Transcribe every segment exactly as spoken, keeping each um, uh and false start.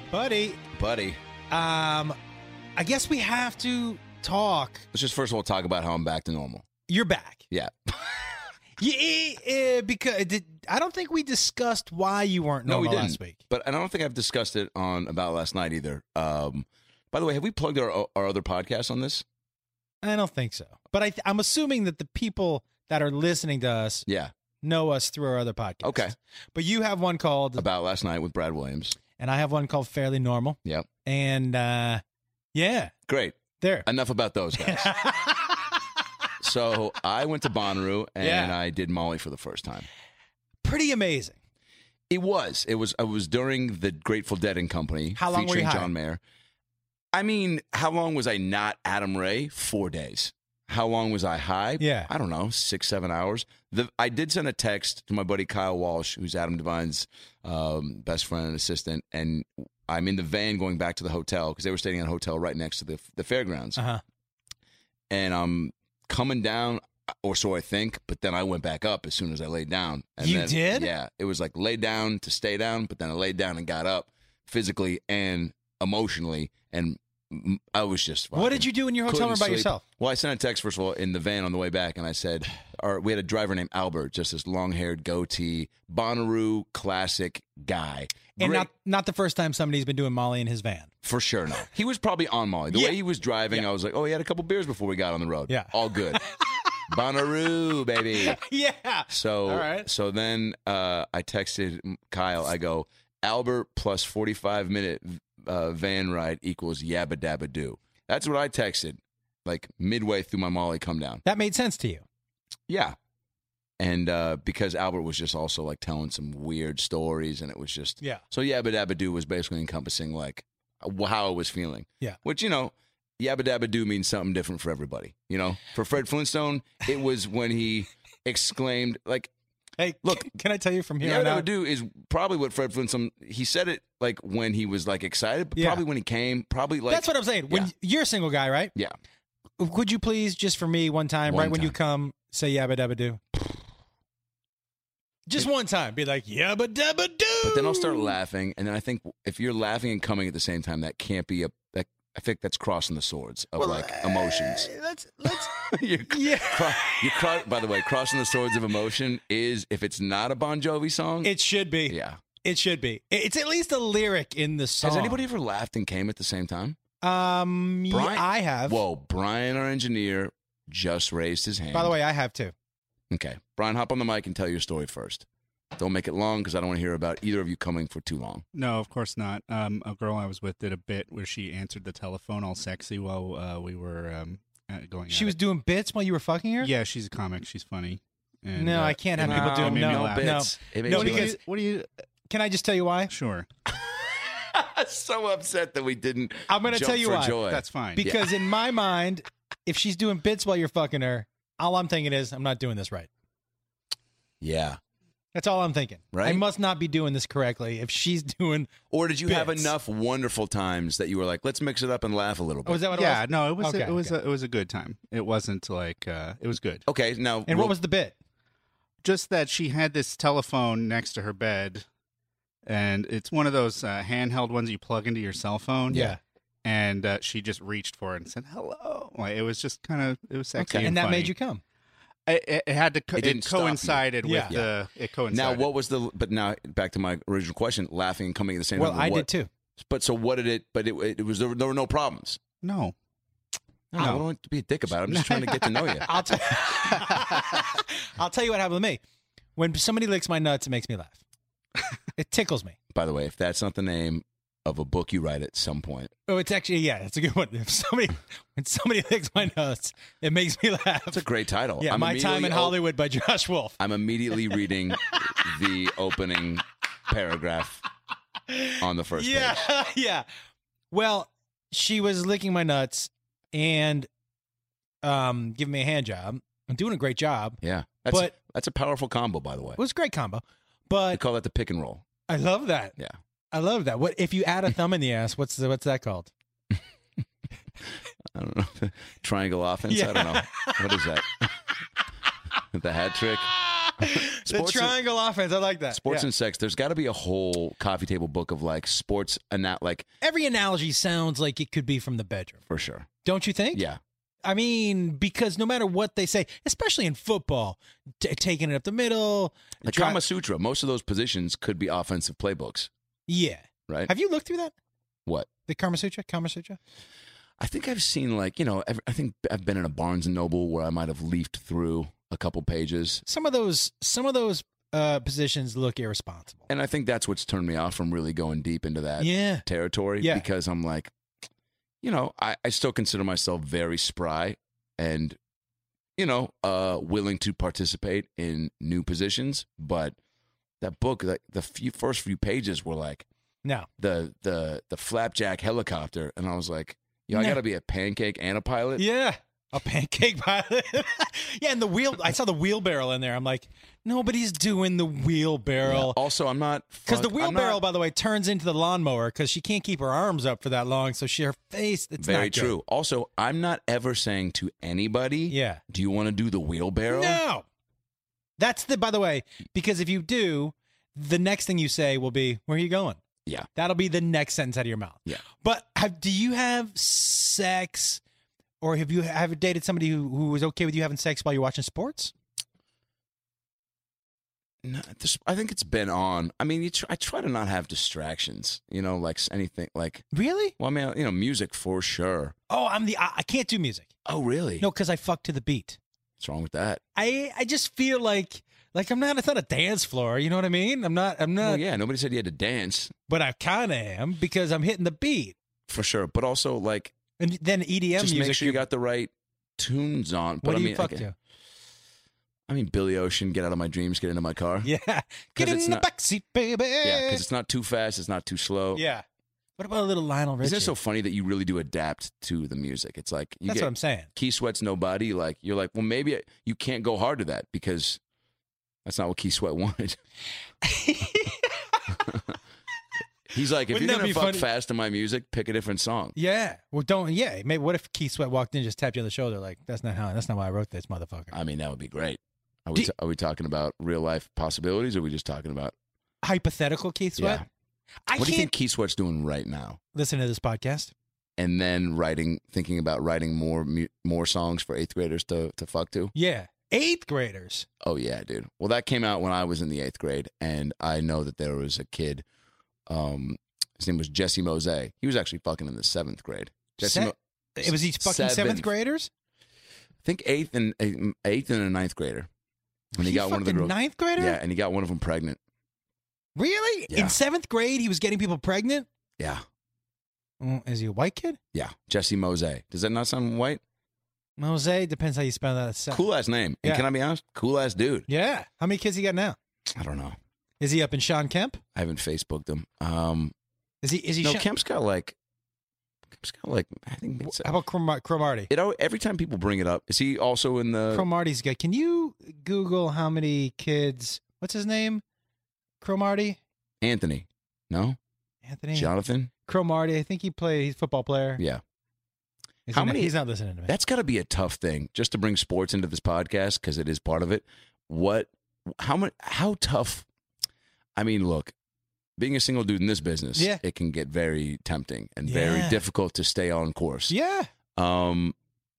Buddy. Buddy. Um, I guess we have to talk. Let's just first of all talk about how I'm back to normal. You're back. Yeah. yeah, uh, because did, I don't think we discussed why you weren't No, normal we didn't. last week. But I don't think I've discussed it on About Last Night either. Um, by the way, have we plugged our our other podcast on this? I don't think so. But I th- I'm assuming that the people that are listening to us Yeah. know us through our other podcast. Okay. But you have one called, About Last Night with Brad Williams. and I have one called Fairly Normal. Yep. And uh, yeah, Great. there. Enough about those guys. So I went to Bonnaroo and Yeah. I did Molly for the first time. Pretty amazing. It was. It was. I was during the Grateful Dead and Company. How long were featuring you high? John Mayer. I mean, how long was I not Adam Ray? Four days. How long was I high? Yeah. I don't know, six, seven hours. The I did send a text to my buddy Kyle Walsh, who's Adam Devine's um, best friend and assistant, and I'm in the van going back to the hotel because they were staying at a hotel right next to the the fairgrounds. Uh-huh. And I'm coming down, or so I think, but then I went back up as soon as I laid down. And You then, did? Yeah. It was like lay down to stay down, but then I laid down and got up physically and emotionally, and mm, I was just What did you do in your hotel couldn't room by sleep. yourself? Well, I sent a text, first of all, in the van on the way back, and I said, or we had a driver named Albert, just this long-haired goatee, Bonnaroo classic guy. And Great- not not the first time somebody's been doing Molly in his van. For sure, no. He was probably on Molly. The Yeah. way he was driving, I was like, oh, he had a couple beers before we got on the road. Yeah. All good. Bonnaroo, baby. Yeah. So, All right. so then uh, I texted Kyle. I go, Albert plus forty-five minute uh, van ride equals yabba dabba do. That's what I texted, like midway through my Molly come down. That made sense to you. Yeah. And uh, because Albert was just also like telling some weird stories, and it was just Yeah. So yabba dabba do was basically encompassing like how I was feeling. Yeah. Which, you know, yabba dabba do means something different for everybody. You know, for Fred Flintstone, it was when he exclaimed like, Hey, Look, c- can I tell you from here "Yabba on dabba out? do" is probably what Fred Flintstone. He said it like when he was like excited, but Yeah. probably when he came, probably like That's what I'm saying. When Yeah. you're a single guy, right? yeah. Could you please, just for me, one time, One right when you time. come, say yabba dabba do? Just one time, be like yabba dabba do. But then I'll start laughing, and then I think if you're laughing and coming at the same time, that can't be a. That, I think that's crossing the swords of Well, like emotions. uh, Let's let's. you're, Yeah. cro- you cro- by the way, crossing the swords of emotion is if it's not a Bon Jovi song. It should be. yeah. It should be. It's at least a lyric in the song. Has anybody ever laughed and came at the same time? Um, yeah, Brian- I have. Whoa, Brian, our engineer, just raised his hand. By the way, I have too. Okay, Brian, hop on the mic and tell your story first. Don't make it long because I don't want to hear about either of you coming for too long. No, of course not. Um, a girl I was with did a bit where she answered the telephone all sexy while uh, we were um, uh, going. She at was it. doing bits while you were fucking her. Yeah, she's a comic. She's funny. And, No, uh, I can't have it people made- doing it made no, me no. laugh. bits. It made No, you because- laugh. What do you? Can I just tell you why? Sure, so upset that we didn't. I'm gonna jump tell you for why. Joy. that's fine. Because in my mind, if she's doing bits while you're fucking her, all I'm thinking is I'm not doing this right. Yeah. That's all I'm thinking. Right? I must not be doing this correctly if she's doing. Or did you have Bits. enough wonderful times that you were like, let's mix it up and laugh a little bit? Oh, is that what yeah, it was? no, it was Okay, a, it was okay. a, it was a good time. It wasn't like uh, it was good. Okay, now And we'll- what was the bit? Just that she had this telephone next to her bed, and it's one of those uh, handheld ones you plug into your cell phone. Yeah. And uh, she just reached for it and said hello. Like, it was just kind of it was sexy, Okay. And that funny. made you come. It, it, it had to. Co- It it, didn't stop you. coincided Yeah. with the. It now coincided. what was the? But now back to my original question: laughing and coming at the same Well, time. I what, did too. But so what did it? But it, it was there, were- there were no problems. No. No, I don't want to be a dick about it. I'm just trying to get to know you. I'll tell. I'll tell you what happened with me. When somebody licks my nuts, it makes me laugh. It tickles me. By the way, if that's not the name of a book you write at some point, Oh, it's actually yeah, it's a good one. If somebody when somebody licks my nuts, it makes me laugh. that's a great title. Yeah, I'm My Time in immediately- Hollywood by Josh Wolf. I'm immediately reading the opening paragraph on the first Yeah, page. yeah. Well, she was licking my nuts and um giving me a hand job. I'm doing a great job. Yeah, that's But- that's a powerful combo, by the way. It was a great combo. They But call that the pick and roll. I love that. Yeah. I love that. What if you add a thumb in the ass? What's the, what's that called? I don't know. Triangle offense. Yeah. I don't know. What is that? The hat trick. the Sports and- triangle offense. I like that. Sports Yeah. and sex. There's got to be a whole coffee table book of like sports and that, like Every analogy sounds like it could be from the bedroom. for sure. Don't you think? Yeah. I mean, because no matter what they say, especially in football, t- taking it up the middle. Like dri- Kama Sutra, most of those positions could be offensive playbooks, Yeah. right? Have you looked through that? What? The Kama Sutra? Kama Sutra? I think I've seen like, you know, ev- I think I've been in a Barnes and Noble where I might have leafed through a couple pages. Some of those some of those uh, positions look irresponsible. And I think that's what's turned me off from really going deep into that Yeah. territory Yeah. because I'm like, you know, I, I still consider myself very spry and, you know, uh, willing to participate in new positions. But that book, like the few first few pages were like No. the the the flapjack helicopter, and I was like, yo, I No. got to be a pancake and a pilot. Yeah. A pancake pilot. Yeah, and the wheel I saw the wheelbarrow in there. I'm like, nobody's doing the wheelbarrow. Yeah. Also, I'm not Because the fuck- I'm wheelbarrow, not- by the way, turns into the lawnmower because she can't keep her arms up for that long. So she her face, it's very not good. true. Also, I'm not ever saying to anybody, Yeah. do you want to do the wheelbarrow? No. That's the, by the way, because if you do, the next thing you say will be, where are you going? Yeah. That'll be the next sentence out of your mouth. Yeah. But have, do you have sex or have you have dated somebody who, who was okay with you having sex while you're watching sports? No, this, I think it's been on. I mean, you tr- I try to not have distractions. You know, like s- anything. Like, Really? well, I mean, you know, music for sure. Oh, I'm the, I, I can't do music. Oh, really? No, because I fuck to the beat. What's wrong with that? I, I just feel like, like I'm not, it's not a dance floor. You know what I mean? I'm not, I'm not, Well, yeah, nobody said you had to dance but I kind of am because I'm hitting the beat. for sure. But also, like, And then E D M just music. make sure you got the right tunes on. But what I do mean, you fuck I, to? I mean, Billy Ocean, Get Out of My Dreams, Get Into My Car. Yeah. Get in it's the not- backseat, baby. Yeah, because it's not too fast, it's not too slow. Yeah. What about a little Lionel Richie? Isn't it so funny that you really do adapt to the music? It's like you That's get what I'm saying. Key Sweat's Nobody. Like you're like, well, maybe you can't go hard to that because that's not what Key Sweat wanted. He's like, if Wouldn't you're that gonna be fuck funny? fast to my music, pick a different song. Yeah. Well, don't. Yeah. Maybe. What if Keith Sweat walked in, and just tapped you on the shoulder, like, "That's not how. That's not why I wrote this, motherfucker." I mean, that would be great. Are we Do- t- are we talking about real life possibilities, or are we just talking about? Hypothetical Keith Sweat. Yeah. I What do you can't think Key Sweat's doing right now? listen to this podcast. And then writing, thinking about writing more mu- more songs for eighth graders to to fuck to. Yeah. Eighth graders. Oh yeah, dude. Well, that came out when I was in the eighth grade, and I know that there was a kid. Um, his name was Jesse Mose. He was actually fucking in the seventh grade. Jesse, Se- Mo- It was each fucking seventh, Seventh. graders. I think eighth and eighth and a ninth grader. And he, got one of the fucking girls. ninth grader. Yeah, and he got one of them pregnant. Really? Yeah. In seventh grade, he was getting people pregnant. Yeah, Mm, Is he a white kid? yeah. Jesse Mose. Does that not sound white? Mose depends how you spell that. Se- Cool ass name. And Yeah. can I be honest? Cool ass dude. Yeah. How many kids he got now? I don't know. Is he up in Sean Kemp? I haven't Facebooked him. Um, Is he? Is he? no, Sean- Kemp's got like. Kemp's got like. I think it's. How about Crom- Cromartie? It al- every time people bring it up, is he also in the? Cromartie's good. Can you Google how many kids? What's his name? Cromartie? Anthony? No, Anthony? Jonathan. Cromartie. I think he played. He's a football player. Yeah. Is How he not- many- He's not listening to me. That's got to be a tough thing just to bring sports into this podcast because it is part of it. What, how much, how tough? I mean, look, being a single dude in this business, Yeah. it can get very tempting and very Yeah. difficult to stay on course. Yeah. Um,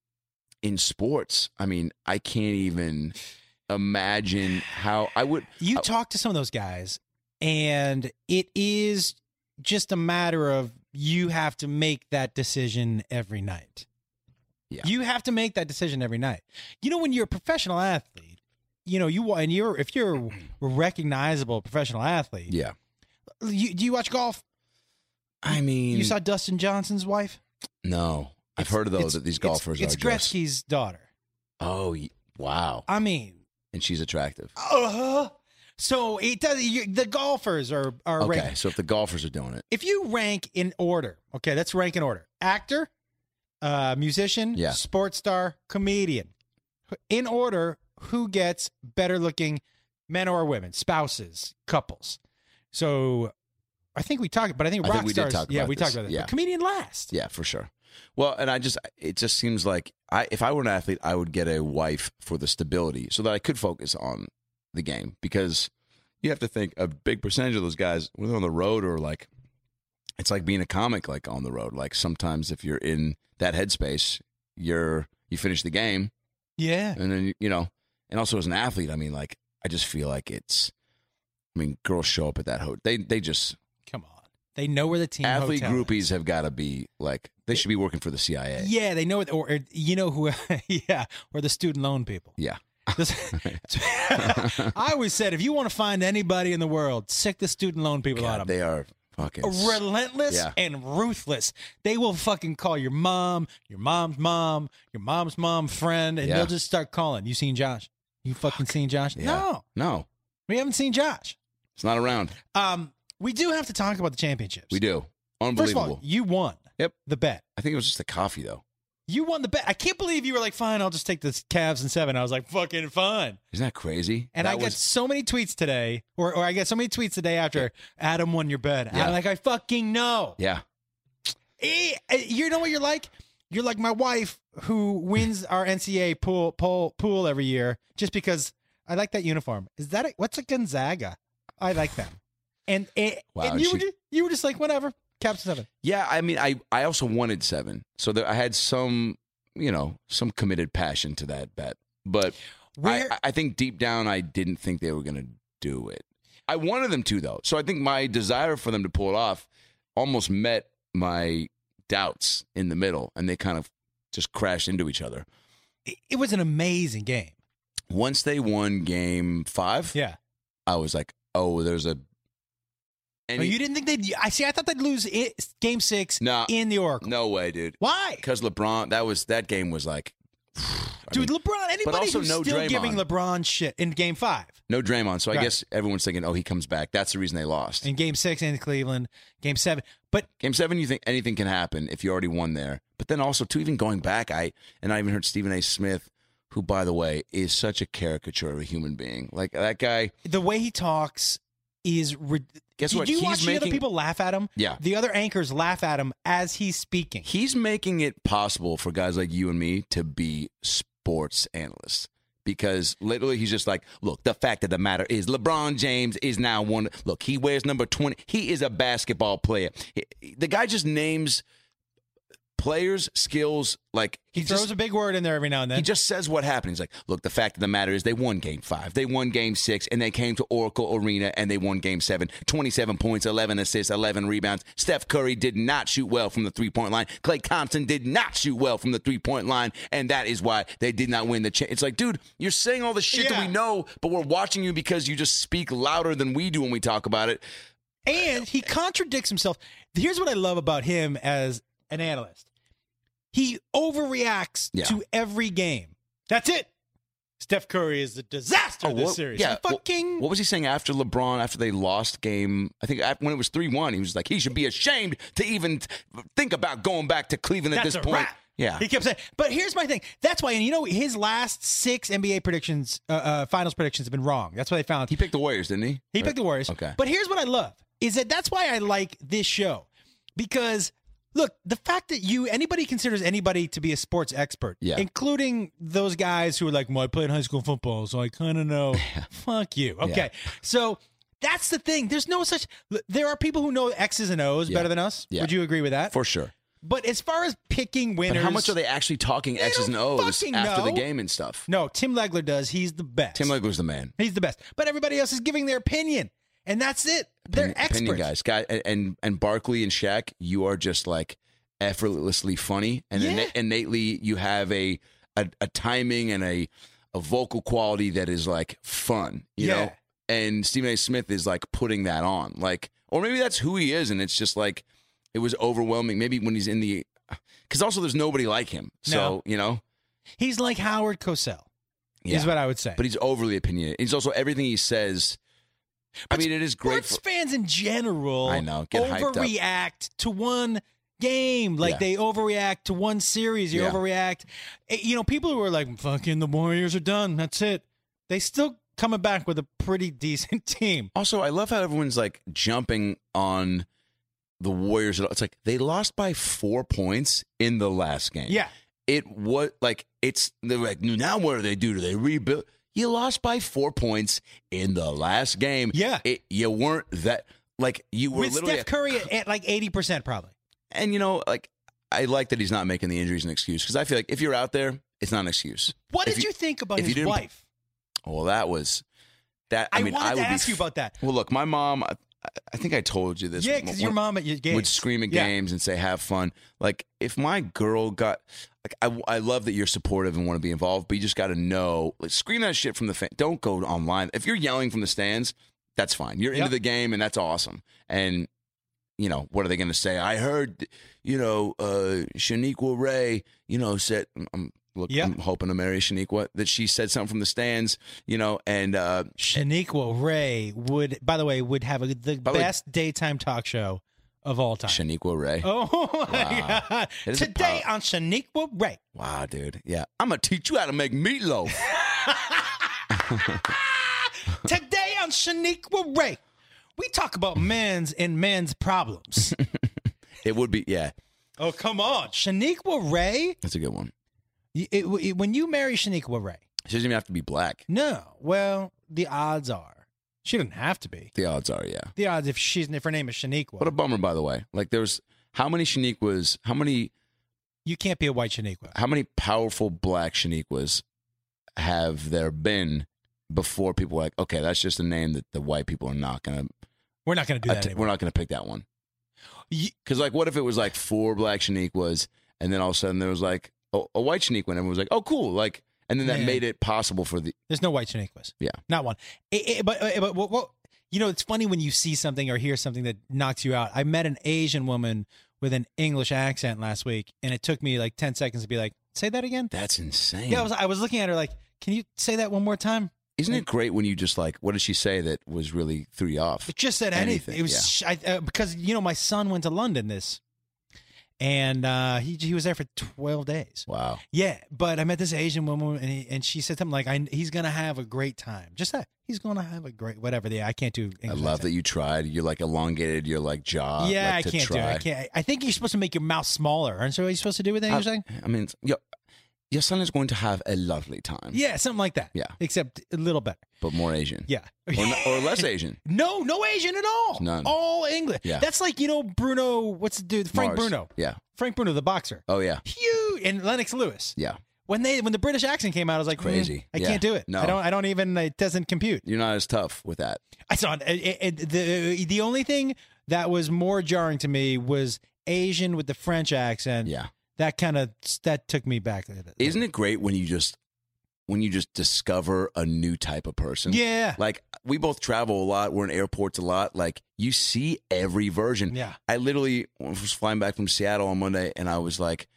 in sports, I mean, I can't even imagine how I would. You I- talk to some of those guys, and it is just a matter of you have to make that decision every night. Yeah. You have to make that decision every night. You know, when you're a professional athlete, you know, you and you're if you're a recognizable professional athlete, Yeah. you, do you watch golf? I mean, You saw Dustin Johnson's wife? no. I've It's- heard though it's- that these it's- golfers it's are just. Gretzky's daughter. Oh, y- wow. I mean, And she's attractive. uh, so it does. You, the golfers are are Okay, ranked. so if the golfers are doing it, If you rank in order, okay, let's rank in order: actor, uh, musician, Yeah. sports star, comedian. In order, who gets better looking, men or women, spouses, couples? So, I think we talked, but I think I rock think we did stars. talk yeah, about we this. talked about this. Yeah. But comedian last. yeah, for sure. Well, and I just, it just seems like I, if I were an athlete, I would get a wife for the stability so that I could focus on the game because you have to think a big percentage of those guys, when they're on the road or like, it's like being a comic, like on the road. Like sometimes if you're in that headspace, you're, you finish the game. Yeah. And then, you know, and also as an athlete, I mean, like, I just feel like it's, I mean, girls show up at that hotel. They, they just, come on. They know where the team athlete hotel groupies is. have got to be like, they should be working for the C I A. Yeah, they know it. Or, or you know who, yeah, or the student loan people. Yeah. This- I always said, if you want to find anybody in the world, sick the student loan people God, out of them. they are fucking Relentless Yeah. and ruthless. They will fucking call your mom, your mom's mom, your mom's mom friend, and Yeah. they'll just start calling. You seen Josh? You fucking seen Josh? Yeah. No, No, we haven't seen Josh. it's not around. Um, we do have to talk about the championships. We do. First of Unbelievable. all, you won. Yep. The bet. I think it was just the coffee, though. You won the bet. I can't believe you were like, fine, I'll just take the Cavs in seven. I was like, fucking fine. Isn't that crazy? And that I was, get so many tweets today, or, or I get so many tweets the day after Adam won your bet. Yeah. I'm like, I fucking know. Yeah. Eh, eh, You know what you're like? You're like my wife who wins our N C A A pool pool pool every year just because I like that uniform. Is that a, what's a Gonzaga? I like them. And eh, Wow, and you she- were just, you were just like whatever. Caps seven. Yeah, I mean, I, I also wanted seven. So there, I had some, you know, some committed passion to that bet. But Where I, I think deep down, I didn't think they were going to do it. I wanted them to, though. So I think my desire for them to pull it off almost met my doubts in the middle, and they kind of just crashed into each other. it, it was an amazing game. Once they won game five, Yeah. I was like, oh, there's a. Oh, you didn't think they'd? I see. I thought they'd lose i game six No. in the Oracle. No way, dude. Why, Because LeBron, that was that game was like, I dude? mean, LeBron. Anybody also who's no still Draymond. giving LeBron shit in game five, no Draymond. So I Right. guess everyone's thinking, oh, he comes back. That's the reason they lost. in game six in Cleveland, game seven. But Game seven, you think anything can happen if you already won there. But then also, too, even going back, I and I even heard Stephen A. Smith, who, by the way, is such a caricature of a human being. Like that guy. the way he talks is. Rid- Guess Did what? you He's watch the other making- people laugh at him? Yeah. The other anchors laugh at him as he's speaking. He's making it possible for guys like you and me to be sports analysts. Because literally he's just like, look, the fact of the matter is LeBron James is now one. Look, he wears number twenty. He is a basketball player. He- the guy just names players, skills, like He, he throws just, a big word in there every now and then. he just says what happened. He's like, look, the fact of the matter is they won game five. They won game six, and they came to Oracle Arena, and they won game seven. twenty-seven points, eleven assists, eleven rebounds. Steph Curry did not shoot well from the three-point line. Klay Thompson did not shoot well from the three-point line, and that is why they did not win the cha- It's like, dude, you're saying all the shit that Yeah. we know, but we're watching you because you just speak louder than we do when we talk about it. And he contradicts himself. Here's what I love about him as an analyst. He overreacts Yeah. to every game. That's it. Steph Curry is a disaster Oh, this what- series. yeah, He fucking. What was he saying after LeBron, after they lost game, I think after, when it was three one, he was like, he should be ashamed to even think about going back to Cleveland at That's this a point. wrap. Yeah. He kept saying, but here's my thing. That's why, and you know, his last six N B A predictions, uh, uh, finals predictions have been wrong. That's what they found. He picked the Warriors, didn't he? He picked the Warriors. Okay. But here's what I love is that that's why I like this show. Because look, the fact that you anybody considers anybody to be a sports expert, Yeah. including those guys who are like, well, I played high school football, so I kind of know. Fuck you. Okay. So that's the thing. There's no such there are people who know X's and O's Yeah. better than us. Yeah. Would you agree with that? For sure. But as far as picking But winners, how much are they actually talking They X's don't and O's fucking after the know. game and stuff? No, Tim Legler does. He's the best. Tim Legler's the man. He's the best. But everybody else is giving their opinion. And that's it. They're Opinion- opinion experts. guys. Guy, and and Barkley and Shaq, you are just like effortlessly funny, and Yeah. inna- innately you have a, a a timing and a a vocal quality that is like fun, you Yeah. know. And Stephen A. Smith is like putting that on, like, or maybe that's who he is, and it's just like it was overwhelming. Maybe when he's in the, because also there's nobody like him, so No. you know. He's like Howard Cosell, is what I would say. But he's overly opinionated. He's also everything he says. I mean, it is great. Sports For, fans in general I know, get hyped up. overreact to one game. Like Yeah. they overreact to one series. You Yeah. overreact. Eh, You know, people who are like, fucking the Warriors are done. That's it. They still coming back with a pretty decent team. Also, I love how everyone's like jumping on the Warriors. It's like they lost by four points in the last game. Yeah. It was like it's they're like now what do they do? Do they rebuild? You lost by four points in the last game. Yeah. It, you weren't that, like, you were With literally. Steph Curry at, at like eighty percent probably. And, you know, like, I like that he's not making the injuries an excuse because I feel like if you're out there, it's not an excuse. What If did you, think about if you his didn't- wife? Well, that was that. I, I, mean, wanted I would to ask be, you about that. Well, look, my mom. I, I think I told you this. Yeah, because your When- mom at your games would scream at Yeah. games and say, "Have fun." Like, if my girl got, like, I, I love that you're supportive and want to be involved, but you just got to know, like, scream that shit from the fan. Don't go online. If you're yelling from the stands, that's fine. You're Yep. into the game, and that's awesome. And you know, what are they going to say? I heard, you know, uh, Shaniqua Ray, you know, said, I'm, look, Yep. I'm hoping to marry Shaniqua, that she said something from the stands, you know, and uh, Shaniqua Ray would, by the way, would have a, the By the way- best daytime talk show of all time. Shaniqua Ray. Oh my Wow. God! That is a Today power- on Shaniqua Ray. Wow, dude. Yeah. I'm going to teach you how to make meatloaf. Today on Shaniqua Ray, we talk about men's and men's problems. It would be, yeah, Oh come on, Shaniqua Ray. that's a good one. Y- it- it- when you marry Shaniqua Ray, She doesn't even have to be black. no, well, the odds are she doesn't have to be. The odds are, yeah. The odds if she's if her name is Shaniqua, What a bummer, by the way. Like, there's how many Shaniquas, how many, you can't be a white Shaniqua. how many powerful black Shaniquas have there been before people were like, okay, that's just a name that the white people are not going to, We're not going to do that anymore. we're not going to pick that one. Y- Because, like, what if it was like four black Shaniquas and then all of a sudden there was like a, a white Shaniqua and everyone was like, oh, cool. Like, and then that Man. made it possible for the, There's no white Shaniquas. Yeah. Not one. It- it- but but what, what, you know, it's funny when you see something or hear something that knocks you out. I met an Asian woman with an English accent last week, and it took me like ten seconds to be like, say that again? that's insane. Yeah, I was, I was looking at her like, can you say that one more time? Isn't it great when you just like, what did she say that was really threw you off? It just said anything. Anything, It was sh I, uh, because, you know, my son went to London this, and uh, he, he was there for twelve days. Wow. Yeah, but I met this Asian woman, and, he, and she said something like, I, he's going to have a great time. Just that. He's going to have a great, whatever. Yeah, I can't do English I love accent. that you tried. You're like elongated your like jaw. Yeah, like, I to can't try. do it. I can't. I think you're supposed to make your mouth smaller. Aren't you what you're supposed to do with that? I, You're saying? I mean, your, your son is going to have a lovely time. Yeah, something like that. Yeah. Except a little better. But more Asian. Yeah. Or, n- or less Asian. No, no Asian at all. None. All English. Yeah. That's like, you know, Bruno, what's the dude? Frank Mars. Bruno. Yeah. Frank Bruno, the boxer. Oh, yeah. Huge. And Lennox Lewis. Yeah. When they when the British accent came out, I was like, Crazy. mm, I Yeah. can't do it. No. I don't I don't even it doesn't compute. You're not as tough with that. I saw it, it, it, the the only thing that was more jarring to me was Asian with the French accent. Yeah. That kind of that took me back. Isn't it great when you just when you just discover a new type of person? Yeah. Like, we both travel a lot. We're in airports a lot. Like, you see every version. Yeah. I literally was flying back from Seattle on Monday, and I was like,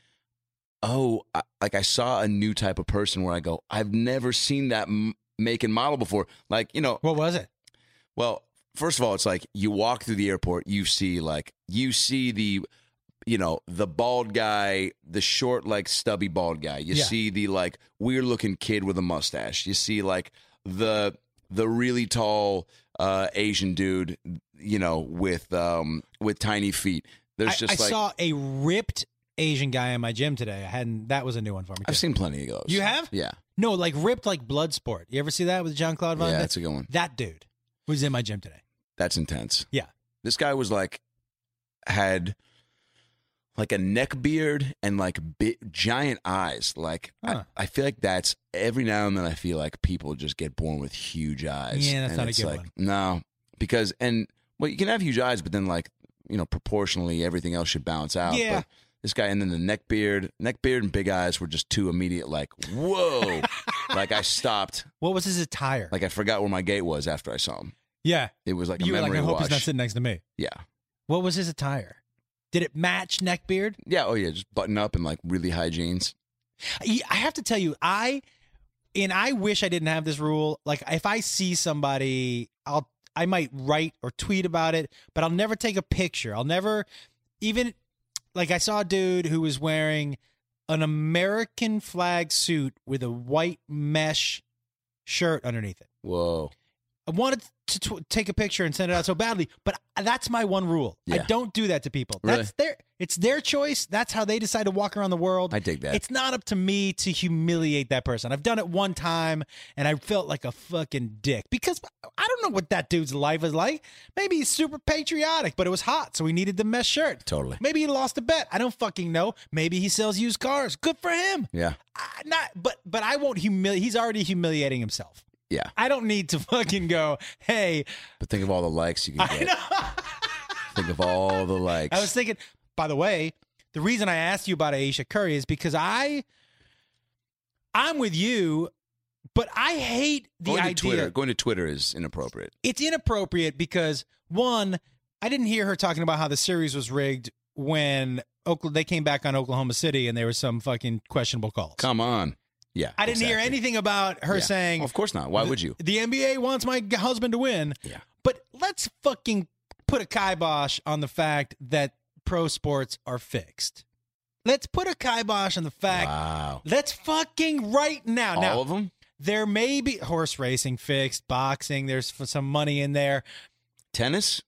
oh, I, like I saw a new type of person where I go, I've never seen that m- make and model before. Like, you know, What was it? well, first of all, it's like you walk through the airport, you see like, you see the, you know, the bald guy, the short, like stubby bald guy. You Yeah. see the like weird looking kid with a mustache. You see like the, the really tall uh, Asian dude, you know, with, um, with tiny feet. There's I, just I like, saw a ripped Asian guy in my gym today. I hadn't. That was a new one for me. I've too. seen plenty of those. You have? Yeah. No, like ripped like Bloodsport. You ever see that with Jean Claude Van Yeah, Damme? that's a good one. That dude was in my gym today. That's intense. Yeah. This guy was like, had like a neck beard and like big, giant eyes. Like, Huh. I, I feel like that's every now and then I feel like people just get born with huge eyes. Yeah, that's And not a it's good like, one. No, because, and well, you can have huge eyes, but then like, you know, proportionally everything else should balance out. Yeah. But this guy, and then the neck beard, neck beard and big eyes were just two immediate, like, whoa. Like, I stopped. What was his attire? Like, I forgot where my gate was after I saw him. yeah, It was like a you were like, memory I hope wash. he's not sitting next to me. Yeah. What was his attire? Did it match neckbeard? Yeah, oh yeah, just button up and like really high jeans. I I have to tell you, I and I wish I didn't have this rule. Like, if I see somebody, I'll I might write or tweet about it, but I'll never take a picture. I'll never even like I saw a dude who was wearing an American flag suit with a white mesh shirt underneath it. Whoa. I wanted to tw- take a picture and send it out so badly, but that's my one rule. I Yeah. don't do that to people. Really? That's their it's their choice. That's how they decide to walk around the world. I dig that. It's not up to me to humiliate that person. I've done it one time and I felt like a fucking dick because I don't know what that dude's life is like. Maybe he's super patriotic, but it was hot, so he needed the mesh shirt. Totally. Maybe he lost a bet. I don't fucking know. Maybe he sells used cars. Good for him. Yeah. I, not, but but I won't humiliate. He's already humiliating himself. Yeah. I don't need to fucking go, hey. But think of all the likes you can I get. know. Think of all the likes. I was thinking, by the way, the reason I asked you about Aisha Curry is because I, I'm with you, but I hate the going to idea. Twitter, going to Twitter is inappropriate. It's inappropriate because, one, I didn't hear her talking about how the series was rigged when Oklahoma, they came back on Oklahoma City and there was some fucking questionable calls. Come on. Yeah. I didn't hear exactly. anything about her Yeah. saying, Well, of course not. Why would you? The N B A wants my g- husband to win. Yeah. But let's fucking put a kibosh on the fact that pro sports are fixed. Let's put a kibosh on the fact. Wow. Let's fucking right now. All now, of them? there may be horse racing fixed, boxing, there's f- some money in there. Tennis?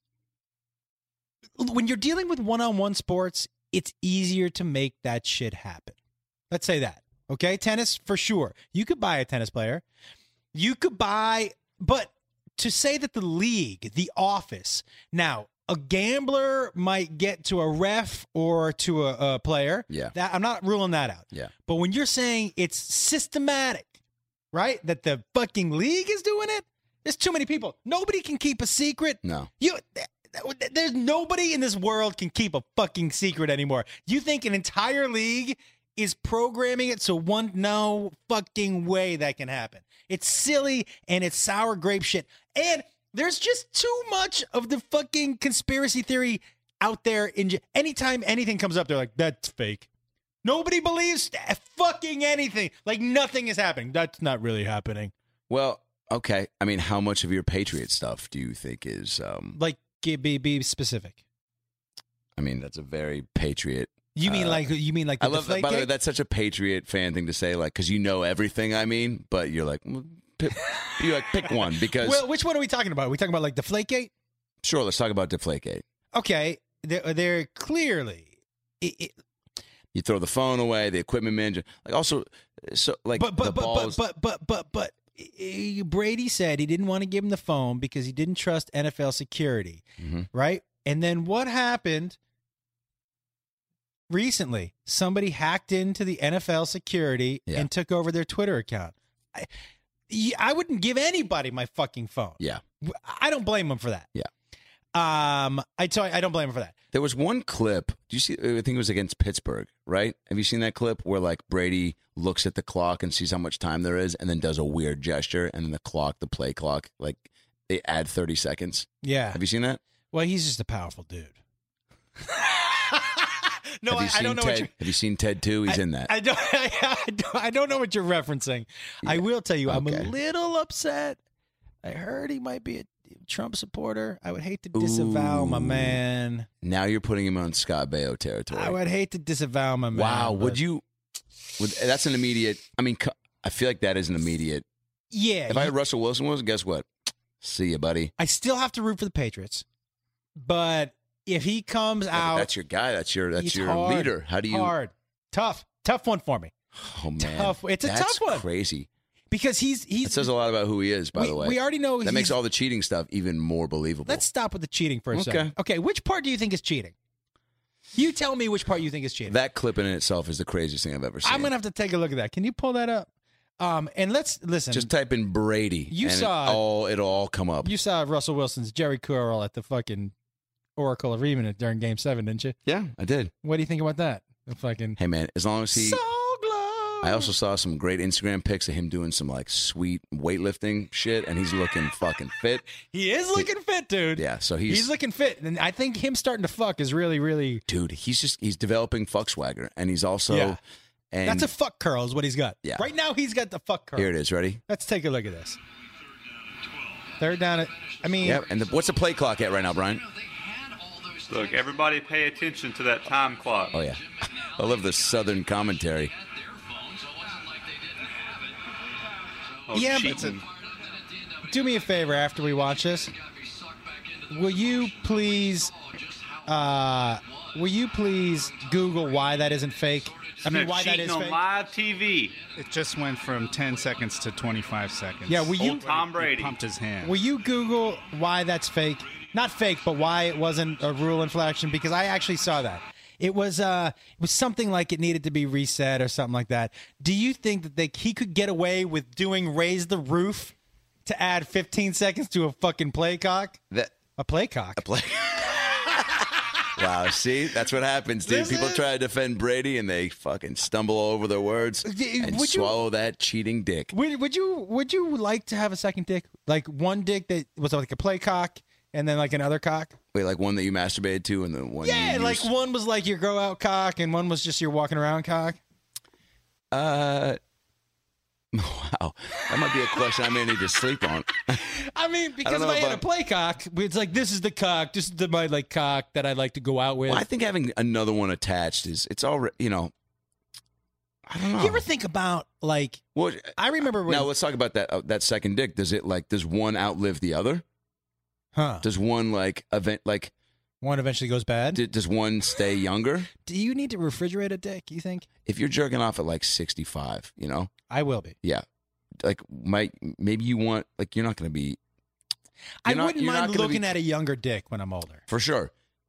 When you're dealing with one-on-one sports, it's easier to make that shit happen. Let's say that. Okay? Tennis, for sure. You could buy a tennis player. You could buy, but to say that the league, the office, now, a gambler might get to a ref or to a, a player. Yeah. That, I'm not ruling that out. Yeah. But when you're saying it's systematic, right? That the fucking league is doing it, there's too many people. Nobody can keep a secret. No. You, there's nobody in this world can keep a fucking secret anymore. You think an entire league is programming it so one, no fucking way that can happen. It's silly and it's sour grape shit. And there's just too much of the fucking conspiracy theory out there. In anytime anything comes up, they're like, that's fake. Nobody believes fucking anything. Like nothing is happening. That's not really happening. Well, okay. I mean, how much of your Patriot stuff do you think is, um, Like, be be specific. I mean, that's a very Patriot. You mean uh, like you mean like the I love that. Deflate By the way, cake? that's such a Patriot fan thing to say, like, because you know everything I mean, but you're like, well, pick, you like pick one because. Well, which one are we talking about? Are we talking about like Deflategate? Sure, let's talk about Deflategate. Okay, they're, they're clearly. It, it, You throw the phone away, the equipment manager, like also, so like but the but but, balls. but but but but but eh, Brady said he didn't want to give him the phone because he didn't trust N F L security, Mhm. right? And then what happened? Recently, somebody hacked into the N F L security Yeah. and took over their Twitter account. I, I wouldn't give anybody my fucking phone. Yeah, I don't blame them for that. Yeah. Um, I tell you, I don't blame him for that. there was one clip. Do you see? I think it was against Pittsburgh, right? Have you seen that clip where like Brady looks at the clock and sees how much time there is, and then does a weird gesture, and then the clock, the play clock, like they add thirty seconds. Yeah. Have you seen that? Well, he's just a powerful dude. no, have you I, seen I don't know Ted? what you're. Have you seen Ted two? He's I, in that. I don't, I, don't. I don't know what you're referencing. I will tell you, I'm a Okay. little upset. I heard he might be a Trump supporter. I would hate to disavow my Ooh. man. Now you're putting him on Scott Baio territory. I would hate to disavow my man. wow. Would but- you? Would, that's an immediate. I mean, cu- I feel like that is an immediate. Yeah. If I you- had Russell Wilson was, guess what? See you, buddy. I still have to root for the Patriots, but if he comes Yeah, but out, that's your guy. That's your. That's He's your hard, leader. How do you? hard, tough, tough one for me Oh man, Tough. It's a that's tough one. Crazy. because he's he's. It says a lot about who he is. By we, the way, we already know that he's, makes all the cheating stuff even more believable. Let's stop with the cheating for a Okay. second. Okay, which part do you think is cheating? You tell me which part you think is cheating. that clip in itself is the craziest thing I've ever seen. I'm gonna have to take a look at that. Can you pull that up? Um, and let's listen. Just type in Brady. You and saw- it all. It'll all come up. you saw Russell Wilson's Jerry Curl at the fucking Oracle Arena during Game Seven, didn't you? Yeah, I did. What do you think about that? The fucking Hey man, as long as he. so glow. I also saw some great Instagram pics of him doing some like sweet weightlifting shit, and he's looking fucking fit. he is looking fit, dude. Yeah, so he's, He's looking fit, and I think him starting to fuck is really, really. dude. He's just he's developing fuck swagger, and he's also. Yeah. And That's a fuck curl, is what he's got. Yeah. Right now, he's got the fuck curl. here it is. Ready? Let's take a look at this. Third down. At, I mean, Yep. And the, what's the play clock at right now, Brian? Look, everybody pay attention to that time clock. Oh yeah, I love the Southern commentary. Oh, Yeah, but- cheating. do me a favor after we watch this. Will you please, uh, will you please Google why that isn't fake? I mean, why that is on fake? live T V. It just went from ten seconds to twenty-five seconds. Yeah, will you Old Tom He Brady. pumped his hand. will you Google why that's fake? Not fake, but why it wasn't a rule infraction? Because I actually saw that. It was uh, it was something like it needed to be reset or something like that. Do you think that they he could get away with doing raise the roof to add fifteen seconds to a fucking play cock? That A play cock. play. Wow, see, that's what happens, dude. This People is- try to defend Brady and they fucking stumble over their words D- and would you- swallow that cheating dick. Would, would you would you like to have a second dick, like one dick that was like a play cock, and then like another cock? Wait, like one that you masturbated to and the one Yeah, you like used- one was like your grow out cock, and one was just your walking around cock. Uh, wow, that might be a question I may need to sleep on. I mean, because know if I if had I- a play cock, it's like this is the cock, this is the my like cock that I like to go out with. Well, I think having another one attached is it's already, you know, I don't know. You ever think about like? Well, I remember when. now let's talk about that uh, that second dick. Does it like does one outlive the other? huh? Does one like event like One eventually goes bad. d- does one stay younger? Do you need to refrigerate a dick? You think? If you're jerking off at like sixty-five, you know, I will be. yeah, like might maybe you want like you're not going to be I You're not- wouldn't you're mind not gonna looking be- at a younger dick when I'm older. for sure.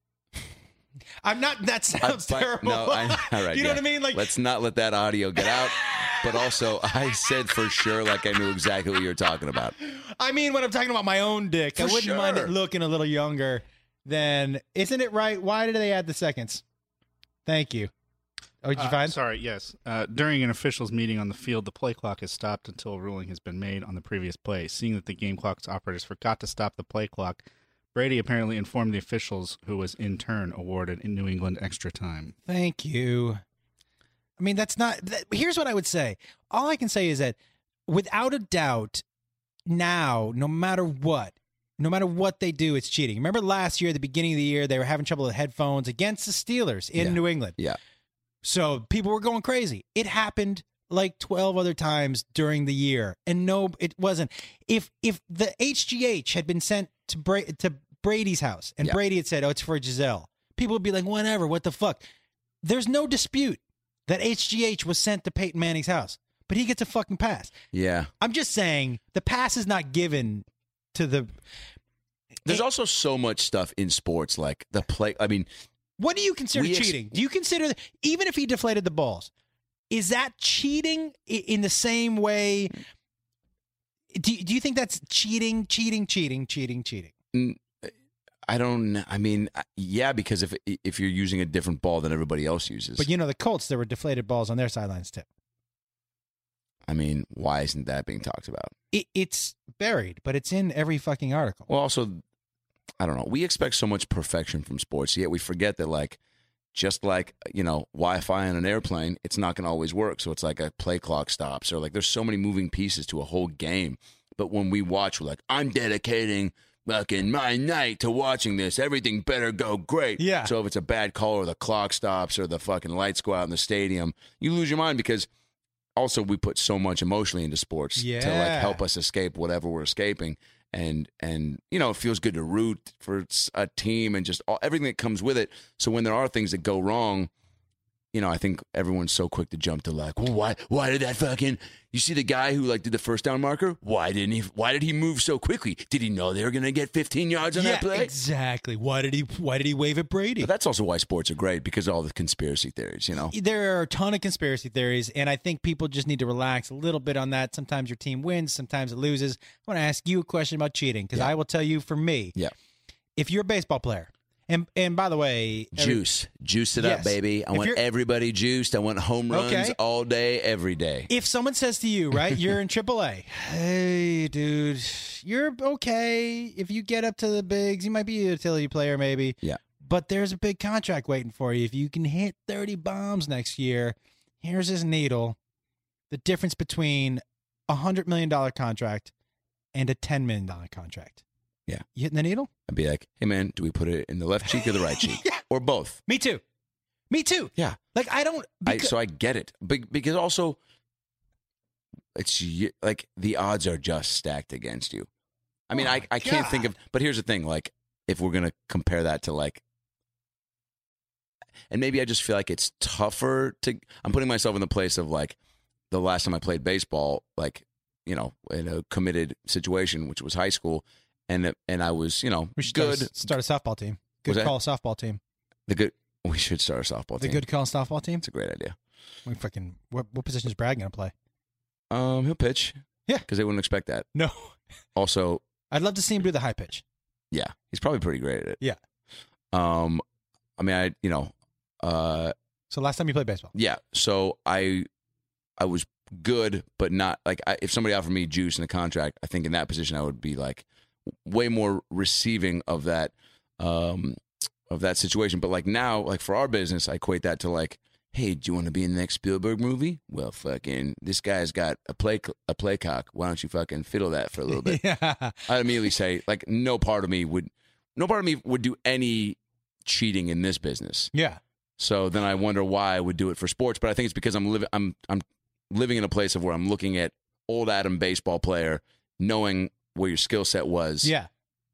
I'm not. That sounds I- but- terrible. No, I, all right. you know yeah. what I mean? Like, let's not let that audio get out. But also, I said for sure, like I knew exactly what you were talking about. I mean, when I'm talking about my own dick, I For wouldn't mind sure. it looking a little younger. Then, isn't it right? Why did they add the seconds? Thank you. Oh, did you Uh, find? Sorry, yes. Uh, during an officials' meeting on the field, the play clock is stopped until a ruling has been made on the previous play. Seeing that the game clock's operators forgot to stop the play clock, Brady apparently informed the officials, who was in turn awarded in New England extra time. Thank you. I mean, that's not. That, here's what I would say. All I can say is that, without a doubt, now, no matter what, no matter what they do, it's cheating. Remember last year, at the beginning of the year, they were having trouble with headphones against the Steelers in Yeah. New England. Yeah. So people were going crazy. It happened like twelve other times during the year, and no, it wasn't. If if the H G H had been sent to Bra- to Brady's house, and Yeah. Brady had said, "Oh, it's for Giselle," people would be like, "Whatever, what the fuck?" There's no dispute that H G H was sent to Peyton Manning's house, but he gets a fucking pass. Yeah. I'm just saying the pass is not given to the. There's It- also so much stuff in sports, like the play. I mean, What do you consider We ex- cheating? Do you consider that even if he deflated the balls, is that cheating i- in the same way? Do, do you think that's cheating, cheating, cheating, cheating, cheating? I don't. kn- I mean, uh, yeah, because if if you're using a different ball than everybody else uses, But you know, the Colts, there were deflated balls on their sidelines too. I mean, why isn't that being talked about? It, it's buried, but it's in every fucking article. Well, also, I don't know. We expect so much perfection from sports, yet we forget that, like, just like, you know, Wi-Fi on an airplane, it's not going to always work. So it's like a play clock stops, or like there's so many moving pieces to a whole game. But when we watch, we're like, I'm dedicating fucking my night to watching this. Everything better go great. Yeah. So if it's a bad call or the clock stops or the fucking lights go out in the stadium, you lose your mind because also we put so much emotionally into sports to like Yeah. help us escape whatever we're escaping. And, and you know, it feels good to root for a team and just all, everything that comes with it. So when there are things that go wrong, you know, I think everyone's so quick to jump to like, well, why, why did that fucking, you see the guy who like did the first down marker? Why didn't he, why did he move so quickly? Did he know they were going to get fifteen yards on yeah, that play? exactly. Why did he? Why did he wave at Brady? But that's also why sports are great, because of all the conspiracy theories, you know? There are a ton of conspiracy theories, and I think people just need to relax a little bit on that. Sometimes your team wins, sometimes it loses. I want to ask you a question about cheating, because Yeah. I will tell you, for me, Yeah. if you're a baseball player, and and by the way, every- Juice. Juice it Yes. up, baby. I If want you're- everybody juiced. I want home runs Okay. all day, every day. if someone says to you, right, you're in triple A, hey, dude, you're okay. If you get up to the bigs, you might be a utility player, maybe. Yeah. But there's a big contract waiting for you. If you can hit thirty bombs next year, here's his needle. The difference between a one hundred million dollars contract and a ten million dollars contract. Yeah. You hitting the needle? I'd be like, hey, man, do we put it in the left cheek or the right cheek? Yeah. Or both? Me too. Me too. Yeah. Like, I don't. I, Because, so I get it. Be- Because also, it's y- like the odds are just stacked against you. I mean, Oh I, my I can't God. think of, but here's the thing, like, if we're going to compare that to, like, and maybe I just feel like it's tougher to, I'm putting myself in the place of, like, the last time I played baseball, like, you know, in a committed situation, which was high school, and it- and I was, you know, We should good. Start, a, start a softball team. Good Was that- call softball team. The good, we should start a softball The team. good call softball team. It's a great idea. We fucking what, what position is Brad gonna play? Um, he'll pitch. Yeah. Because they wouldn't expect that. No, Also, I'd love to see him do the high pitch. yeah, he's probably pretty great at it. Yeah. Um, I mean, I, you know, uh, So last time you played baseball, yeah. So I, I was good, but not like I, if somebody offered me juice in a contract, I think in that position I would be like way more receiving of that, um, of that situation. But like now, like for our business, I equate that to like, hey, do you want to be in the next Spielberg movie? Well, fucking, this guy's got a play a play cock. Why don't you fucking fiddle that for a little bit? yeah, I'd immediately say, like, no part of me would, no part of me would do any cheating in this business. yeah. So then I wonder why I would do it for sports. But I think it's because I'm living, I'm, I'm living in a place of where I'm looking at old Adam baseball player, knowing where your skill set was. Yeah.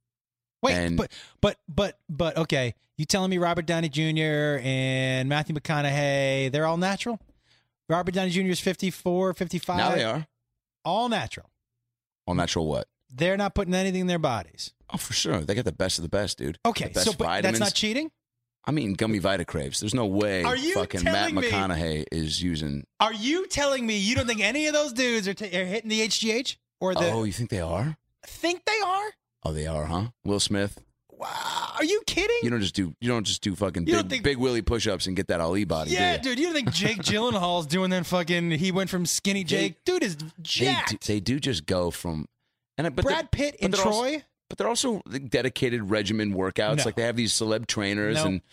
Wait, And- but but but but okay. You telling me Robert Downey Junior and Matthew McConaughey, they're all natural? Robert Downey Junior is fifty-four, fifty-five. Now they are all natural. all natural. What? They're not putting anything in their bodies. Oh, for sure. They got the best of the best, dude. Okay, The best so but vitamins. that's not cheating? I'm eating gummy Vitacraves. There's no way Are you fucking Matt telling me- McConaughey is using. Are you telling me you don't think any of those dudes are, t- are hitting the H G H or the Oh, you think they are? think they are? Oh, they are, huh? Will Smith. Wow, are you kidding? You don't just do. You don't just do fucking You don't big, think- big Willie push-ups and get that Ali body. yeah, do you? dude. You don't think Jake Gyllenhaal's doing that fucking? He went from skinny Jake. dude is They jacked. do, they do just go from. And I- but they're- Brad Pitt but and they're also- Troy. but they're also like, dedicated regimen workouts. No. Like they have these celeb trainers No. and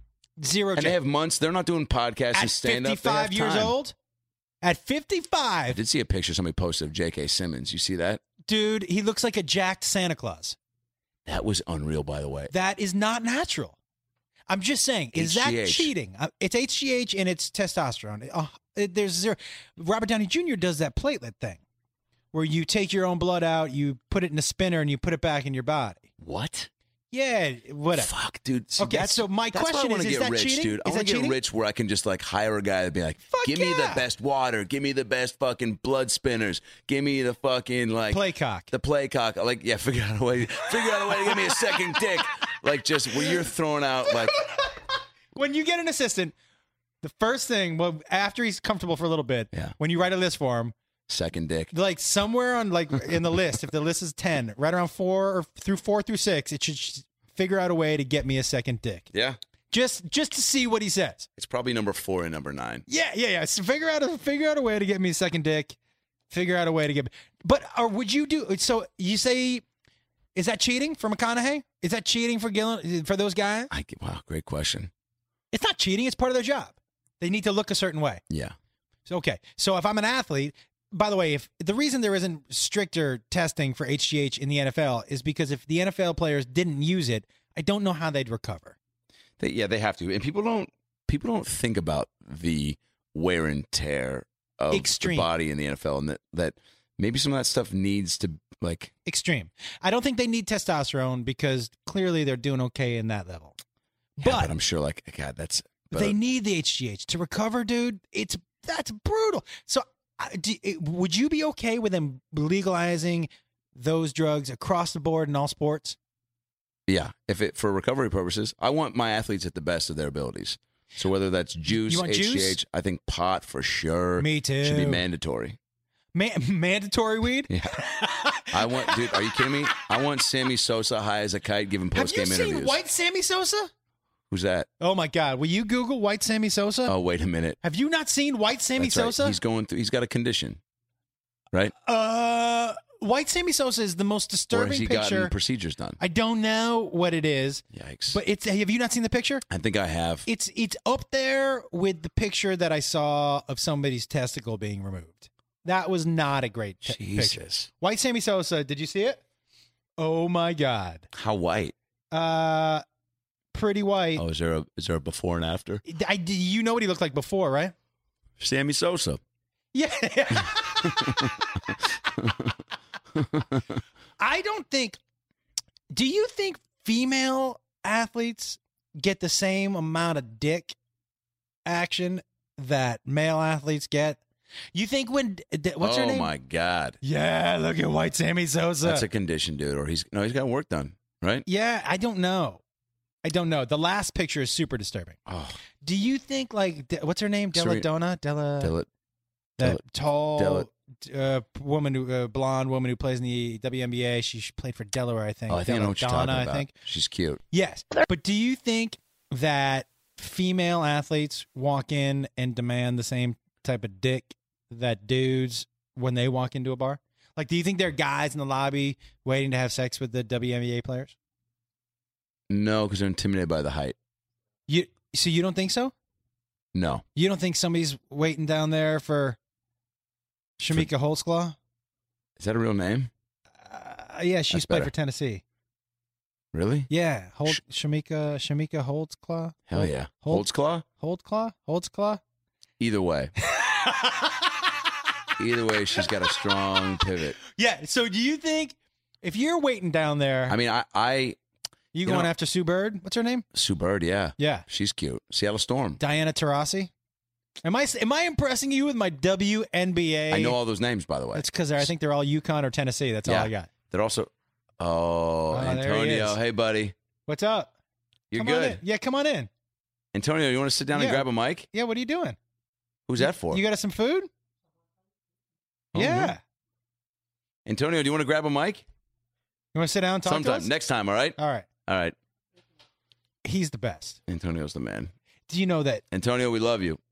Zero. and Jake. they have months. They're not doing podcasts At and stand up. fifty-five years old. At I fifty-five, did see a picture somebody posted of J K. Simmons. You see that? dude, he looks like a jacked Santa Claus. That was unreal, by the way. That is not natural. I'm just saying, is that H G H. cheating? Uh, It's H G H and it's testosterone. Uh, it- there's zero. Robert Downey Junior does that platelet thing, where you take your own blood out, you put it in a spinner, and you put it back in your body. What? Yeah, whatever. Fuck, dude. See, Okay, that's- so my that's why question I wanna is, is get that rich, cheating? dude. I Is want that to get cheating? rich where I can just like hire a guy to be like, Fuck give me the yeah. best water, give me the best fucking blood spinners, give me the fucking like Play cock. the play cock. Like, yeah, figure out a way, figure out a way to give me a second dick. Like, just where you're throwing out like, When you get an assistant, the first thing, well, after he's comfortable for a little bit, Yeah. when you write a list for him, second dick. like somewhere on like in the list, if the list is ten, right around four or through four through six, it should sh- figure out a way to get me a second dick. Yeah, Just just to see what he says. it's probably number four and number nine. Yeah, yeah, yeah. So figure out a figure out a way to get me a second dick. Figure out a way to get. But or would you do? So you say, is that cheating for McConaughey? Is that cheating for Gillen for those guys? I wow, great question. It's not cheating. It's part of their job. They need to look a certain way. Yeah, So okay. So if I'm an athlete, by the way, if the reason there isn't stricter testing for H G H in the N F L is because if the N F L players didn't use it, I don't know how they'd recover. they, yeah, they have to, and people don't people don't think about the wear and tear of Extreme. the body in the N F L, and that that maybe some of that stuff needs to like. Extreme. I don't think they need testosterone because clearly they're doing okay in that level. Yeah, But, but I'm sure, like, God, that's. But, they need the H G H to recover, dude. It's that's brutal. So, I- do, it- would you be okay with them legalizing those drugs across the board in all sports? yeah, if it for recovery purposes, I want my athletes at the best of their abilities. So whether that's juice, You want H G H, juice? I think pot for sure. Me too. Should be mandatory. Ma- mandatory weed. Yeah. I want, dude. Are you kidding me? I want Sammy Sosa high as a kite giving Have post you game seen interviews. White Sammy Sosa? Who's that? Oh my God! Will you Google White Sammy Sosa? Oh, wait a minute. Have you not seen White Sammy That's right. Sosa? He's going through. He's got a condition, right? Uh, White Sammy Sosa is the most Or disturbing has he picture. gotten procedures done? I don't know what it is, Yikes! but it's. Have you not seen the picture? I think I have. It's it's up there with the picture that I saw of somebody's testicle being removed. That was not a great t- picture. Jesus, White Sammy Sosa. Did you see it? Oh my God. how white? Uh, pretty white. Oh, is there a is there a before and after? I, you know what he looked like before, right? Sammy Sosa. Yeah. I don't think. Do you think female athletes get the same amount of dick action that male athletes get? You think when what's oh her name? my God. Yeah, look at white Sammy Sosa. That's a condition, dude. Or he's no, he's got work done, right? Yeah, I don't know. I don't know. The last picture is super disturbing. Oh, Do you think like De- what's her name? Della Serena- Donna? Della Della- that Della- tall Della- uh, woman, who, uh, blonde woman who plays in the W N B A. She played for Delaware, I think. oh, I think I know what you're Donna, talking about. I think. She's cute. Yes, but do you think that female athletes walk in and demand the same type of dick that dudes when they walk into a bar? Like, do you think there are guys in the lobby waiting to have sex with the W N B A players? No, because they're intimidated by the height. You so you don't think so? No. You don't think somebody's waiting down there for Shamika Holtzclaw? Is that a real name? Uh, yeah, she's That's played better. for Tennessee. Really? Yeah, Holt, Shamika Shamika Holtzclaw. Hell yeah. Holt, Holtzclaw? Holtzclaw? Holtzclaw? Either way. Either way, she's got a strong pivot. Yeah. So do you think if you're waiting down there, I mean, I, I you, you going know- after Sue Bird? What's her name? Sue Bird, yeah. Yeah, She's cute. Seattle Storm. Diana Taurasi. Am I am I impressing you with my W N B A? I know all those names, by the way. That's because I think they're all UConn or Tennessee. That's all Yeah. I got. They're also. Oh, Oh, there he Antonio. is. Hey, buddy. What's up? You're Come on good. in. Yeah, come on in. Antonio, you want to sit down Yeah. and grab a mic? Yeah, what are you doing? Who's that for? You got us some food? Oh, yeah. yeah. Antonio, do you want to grab a mic? You want to sit down and talk Sometime. to us? Next time, all right? All right. All right. He's the best. Antonio's the man. Do you know that? Antonio, we love you.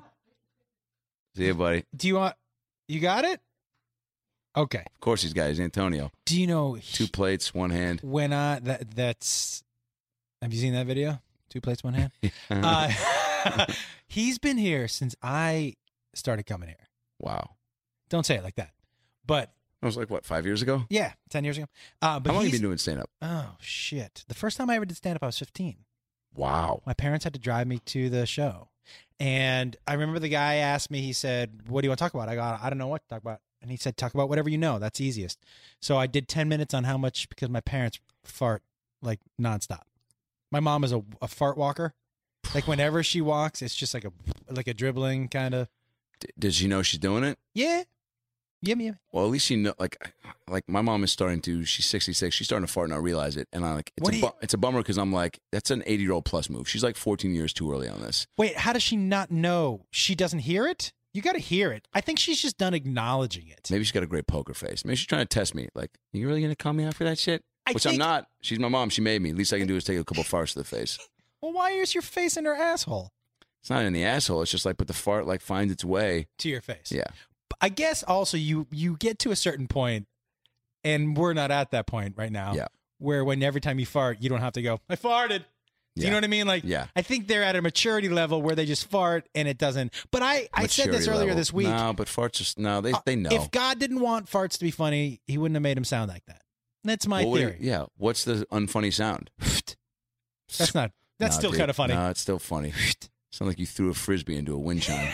See you, buddy. Do you want? You got it? Okay. Of course he's got. He's Antonio. Do you know Two plates, one hand. when I that that's? Have you seen that video? Two plates, one hand. uh, he's been here since I started coming here. Wow. Don't say it like that. But That was like, what, five years ago? yeah, ten years ago. Uh, but How long have you he's- been doing stand-up? Oh shit! The first time I ever did stand up, I was fifteen. Wow. My parents had to drive me to the show. And I remember the guy asked me, he said, what do you want to talk about? I got, I don't know what to talk about. And he said, talk about whatever you know. That's easiest. So I did ten minutes on how much, because my parents fart like nonstop. My mom is a, a fart walker. Like whenever she walks, it's just like a, like a dribbling kind of. D- Does she know she's doing it? Yeah. Yeah, yeah. Well, at least you know, like, like my mom is starting to, she's sixty-six. She's starting to fart and I realize it. And I'm like, it's, What a, do you- bu- it's a bummer because I'm like, that's an eighty year old plus move. She's like fourteen years too early on this. Wait, how does she not know? She doesn't hear it? You got to hear it. I think she's just done acknowledging it. Maybe she's got a great poker face. Maybe she's trying to test me. Like, you really going to call me out for that shit? I Which think- I'm not. She's my mom. She made me. Least I can do is take a couple farts to the face. Well, why is your face in her asshole? It's not in the asshole. It's just like, but the fart like finds its way. To your face. Yeah. I guess also you you get to a certain point, and we're not at that point right now. Yeah. Where when every time you fart, you don't have to go, I farted. Do you Yeah. know what I mean? Like, Yeah. I think they're at a maturity level where they just fart and it doesn't. But I, I said this Maturity earlier level. this week. No, but farts just, no, they, they know. If God didn't want farts to be funny, he wouldn't have made them sound like that. That's my Well, what do you- theory. yeah. What's the unfunny sound? That's not. That's Nah, still dude. kind of funny. No, it's still funny. Sound like you threw a frisbee into a wind chime.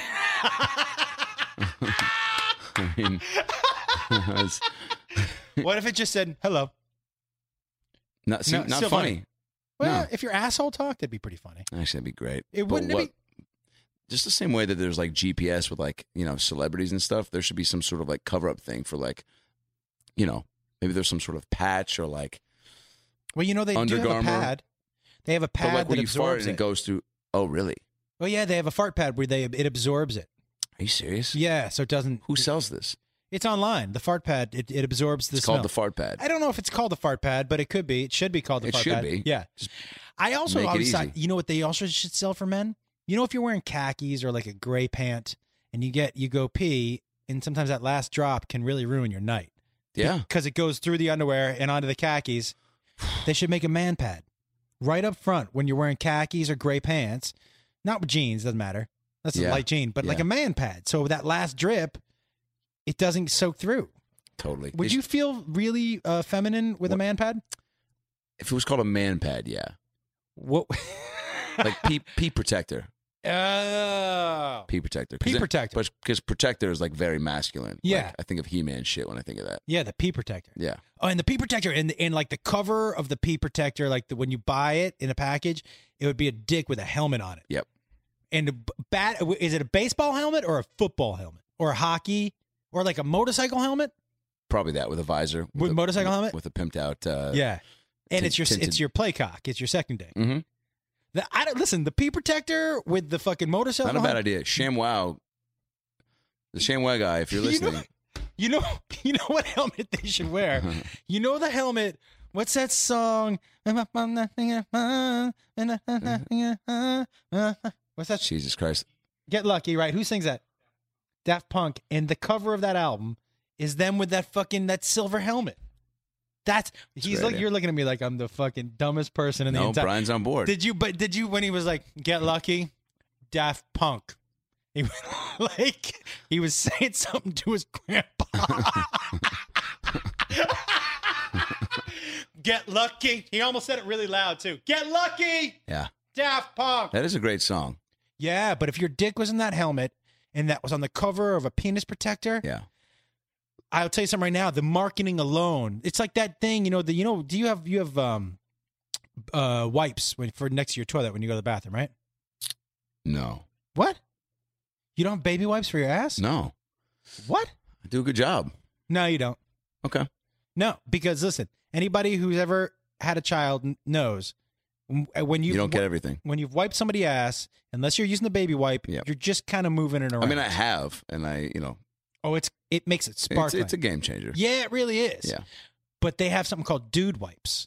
I mean, it's What if it just said hello? not, see, No, not still funny. funny. Well, No. if your asshole talked, that'd be pretty funny. Actually, that'd be great. It But wouldn't it what- Just the same way that there's like G P S with like, you know, celebrities and stuff, there should be some sort of like cover up thing for like, you know, maybe there's some sort of patch or like, Well, you know they do have a Undergarment. pad. They have a but pad like when that you fart absorbs and it. it goes through. Oh, really? Oh yeah, they have a fart pad where they it absorbs it. Are you serious? Yeah, so it doesn't. Who sells this? It's online. The fart pad it, it absorbs the It's smell. called the fart pad. I don't know if it's called the fart pad, but it could be. It should be called the It fart should pad. be. Yeah. Just I also make it always thought, easy. you know what they also should sell for men? You know, if you're wearing khakis or like a gray pant and you get you go pee, and sometimes that last drop can really ruin your night. Yeah. Because it goes through the underwear and onto the khakis. They should make a man pad right up front when you're wearing khakis or gray pants. Not with jeans, doesn't matter. That's a Yeah. light jean, but like Yeah. a man pad. So that last drip, it doesn't soak through. Totally. Would They you sh- feel really uh, feminine with a What- man pad? If it was called a man pad, yeah. What? Like pee, pee protector. Oh. Pee protector. Pee protector. But because protector is like very masculine. Yeah. Like, I think of He-Man shit when I think of that. Yeah, the pee protector. Yeah. Oh, and the pee protector, and and like the cover of the pee protector, like the, when you buy it in a package, it would be a dick with a helmet on it. Yep. And a b- bat, is it a baseball helmet or a football helmet or a hockey or like a motorcycle helmet? Probably that with a visor. With a, motorcycle with, helmet? With a pimped out. Uh, Yeah, and tint- it's your tinted. it's your play cock. It's your second day. Mm-hmm. The, I don't listen. The pee protector with the fucking motorcycle. Not a bad helmet- idea. ShamWow. The ShamWow guy, if you're You know- listening. You know, you know what helmet they should wear. You know the helmet. What's that song? What's that? Jesus Christ. Get Lucky, right? Who sings that? Daft Punk. And the cover of that album is them with that fucking that silver helmet. That's he's great like idea. you're looking at me like I'm the fucking dumbest person in the No, entire. Brian's on board. Did you? But did you when he was like Get Lucky, Daft Punk? He was like he was saying something to his grandpa. Get Lucky. He almost said it really loud too. Get Lucky, Yeah. Daft Punk. That is a great song. Yeah, but if your dick was in that helmet and that was on the cover of a penis protector, Yeah. I'll tell you something right now. The marketing alone, it's like that thing, you know. The you know, do you have you have um uh wipes when, for next to your toilet when you go to the bathroom, right? No. What? You don't have baby wipes for your ass? No. What? I do a good job. No, you don't. Okay. No, because listen, anybody who's ever had a child n- knows w- when you You don't get everything. when you've wiped somebody's ass, unless you're using the baby wipe, Yep. you're just kind of moving it around. I mean, I have, and I, you know, oh, it's it makes it it's, sparkling. it's a game changer. Yeah, it really is. Yeah. But they have something called dude wipes.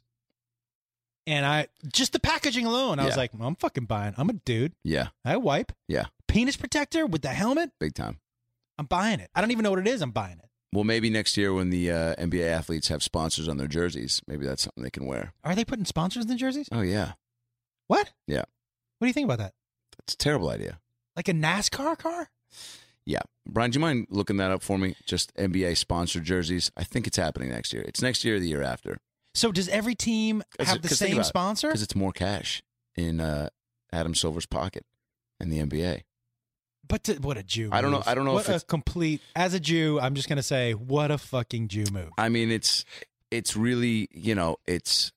And I just the packaging alone, I was Yeah. like, well, I'm fucking buying. I'm a dude. Yeah. I wipe. Yeah. Penis protector with the helmet. Big time. I'm buying it. I don't even know what it is. I'm buying it. Well, maybe next year when the uh, N B A athletes have sponsors on their jerseys, maybe that's something they can wear. Are they putting sponsors in the jerseys? Oh, yeah. What? Yeah. What do you think about that? That's a terrible idea. Like a NASCAR car? Yeah. Brian, do you mind looking that up for me? Just N B A sponsored jerseys. I think it's happening next year. It's next year or the year after. So does every team 'Cause have it- the 'cause think same about it. sponsor? Because it's more cash in uh, Adam Silver's pocket in the N B A. But to, what a Jew! I don't know- move. I don't know What if a it's- complete. As a Jew, I'm just gonna say, what a fucking Jew move. I mean, it's it's really, you know, it's.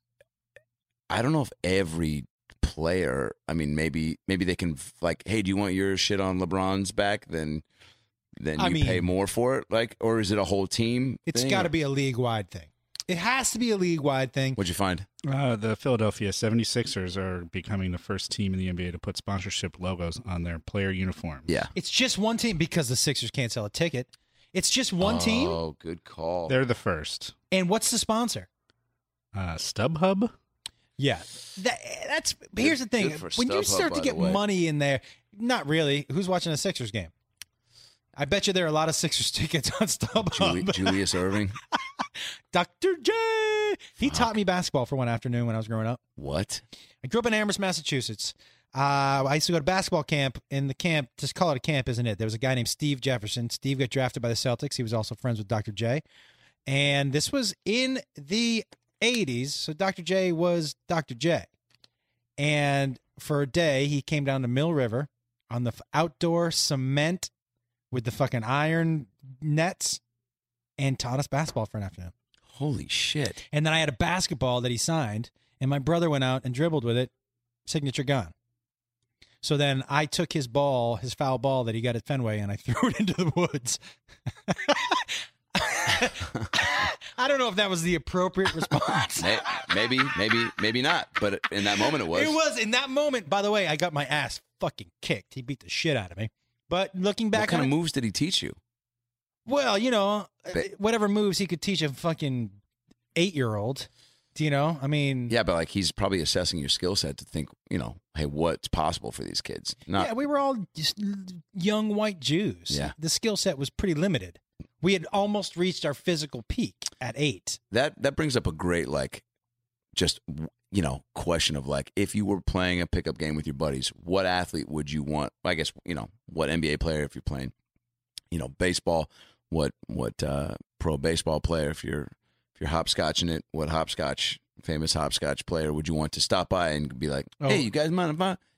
I don't know if every player. I mean, maybe maybe they can like, hey, do you want your shit on LeBron's back? Then then you I mean- pay more for it, like, or is it a whole team? It's thing? got to be a league wide thing. It has to be a league wide thing. What'd you find? Uh, the Philadelphia seventy-sixers are becoming the first team in the N B A to put sponsorship logos on their player uniforms. Yeah. It's just one team because the Sixers can't sell a ticket. It's just one team. Oh, good call. They're the first. And what's the sponsor? Uh, StubHub? Yeah, that, that's. Here's the thing: good for when you StubHub, start to by get the way. money in there, not really. Who's watching a Sixers game? I bet you there are a lot of Sixers tickets on StubHub. Juli- Julius Irving. Doctor J. He taught me basketball for one afternoon when I was growing up. What? I grew up in Amherst, Massachusetts. Uh, I used to go to basketball camp. In the camp, just call it a camp, isn't it? There was a guy named Steve Jefferson. Steve got drafted by the Celtics. He was also friends with Doctor J. And this was in the eighties. So Doctor J was Doctor J. And for a day, he came down to Mill River on the f- outdoor cement with the fucking iron nets and taught us basketball for an afternoon. Holy shit. And then I had a basketball that he signed, and my brother went out and dribbled with it, signature gone. So then I took his ball, his foul ball that he got at Fenway, and I threw it into the woods. I don't know if that was the appropriate response. May- Maybe, maybe, maybe not. But in that moment, it was. It was in that moment. By the way, I got my ass fucking kicked. He beat the shit out of me. But looking back What kind on of it, moves did he teach you? well, you know, Ba- whatever moves he could teach a fucking eight-year-old. Do you know? I mean, Yeah, but like he's probably assessing your skill set to think, you know, hey, what's possible for these kids? Not yeah, we were all just young white Jews. Yeah. The skill set was pretty limited. We had almost reached our physical peak at eight. that. That brings up a great like, just you know, question of like, if you were playing a pickup game with your buddies, what athlete would you want? I guess you know what N B A player if you're playing, you know, baseball. What what uh, pro baseball player if you're if you're hopscotching it? What hopscotch famous hopscotch player would you want to stop by and be like, Oh. hey, you guys mind if I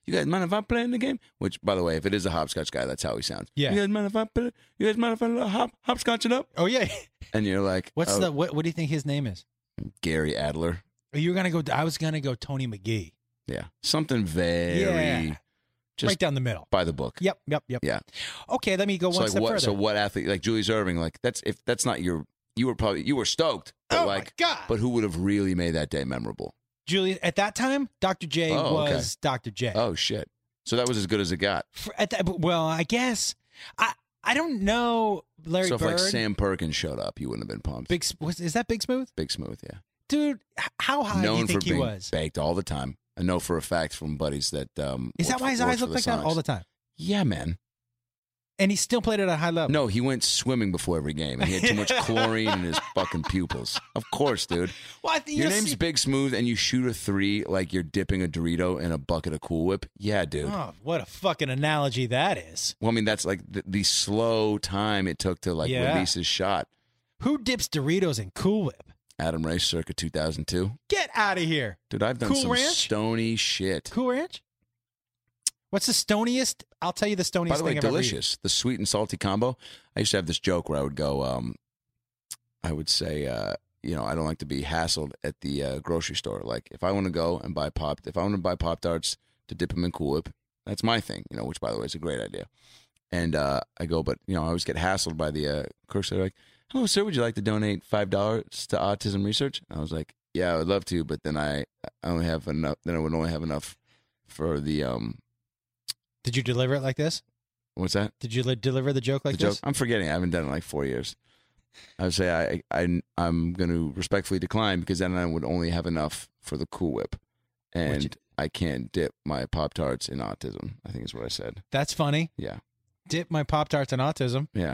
You guys mind if I play in the game? Which, by the way, if it is a hopscotch guy, that's how he sounds. Yeah. You guys mind if I play? You guys mind if I hop hopscotch it up? Oh yeah. And you're like, What's oh, the what? What do you think his name is? Gary Adler? You were gonna go. I was gonna go Tony McGee. Yeah, something very Yeah. just right down the middle. by the book. Yep. Yep. Yep. Yeah. Okay. Let me go So one like step what? further. So what athlete like Julius Erving? Like that's if that's not your. You were probably you were stoked, but oh like, my God. but who would have really made that day memorable? Julius at that time, Doctor J Oh, okay. was Doctor J. Oh shit! So that was as good as it got. For, at that, well, I guess I I don't know Larry so if Bird. like Sam Perkins showed up, you wouldn't have been pumped. Big S- was, is that Big Smooth? Big Smooth, yeah. Dude, h- how high do Known you think for he being was? baked all the time. I know for a fact from buddies that um. Is that worked why for- his worked eyes for look the like that Sonics. all the time? Yeah, man. And he still played at a high level. No, he went swimming before every game, and he had too much chlorine in his fucking pupils. Of course, dude. Well, I think Your you'll name's see- Big Smooth, and you shoot a three like you're dipping a Dorito in a bucket of Cool Whip. Yeah, dude. Oh, what a fucking analogy that is. Well, I mean, that's like the, the slow time it took to like Yeah. release his shot. Who dips Doritos in Cool Whip? Adam Ray, circa two thousand two. Get out of here. Dude, I've done Cool some Ranch? stony shit. Cool Ranch? What's the stoniest? I'll tell you the stoniest By the way, thing I've ever eaten. delicious. The sweet and salty combo. I used to have this joke where I would go, um, I would say, uh, you know, I don't like to be hassled at the uh, grocery store. Like, if I want to go and buy Pop, if I want to buy Pop-Tarts to dip them in Cool Whip, that's my thing, you know, which, by the way, is a great idea. And uh, I go, but, you know, I always get hassled by the uh, clerks. They're like, hello, sir, would you like to donate five dollars to autism research? And I was like, yeah, I would love to, but then I, I only have enough, then I would only have enough for the, um, Did you deliver it like this? what's that? Did you li- deliver the joke like the this? joke. I'm forgetting. I haven't done it in like four years. I would say I, I I'm going to respectfully decline because then I would only have enough for the Cool Whip, and you- I can't dip my Pop Tarts in autism. I think is what I said. That's funny. Yeah, Dip my Pop Tarts in autism. yeah.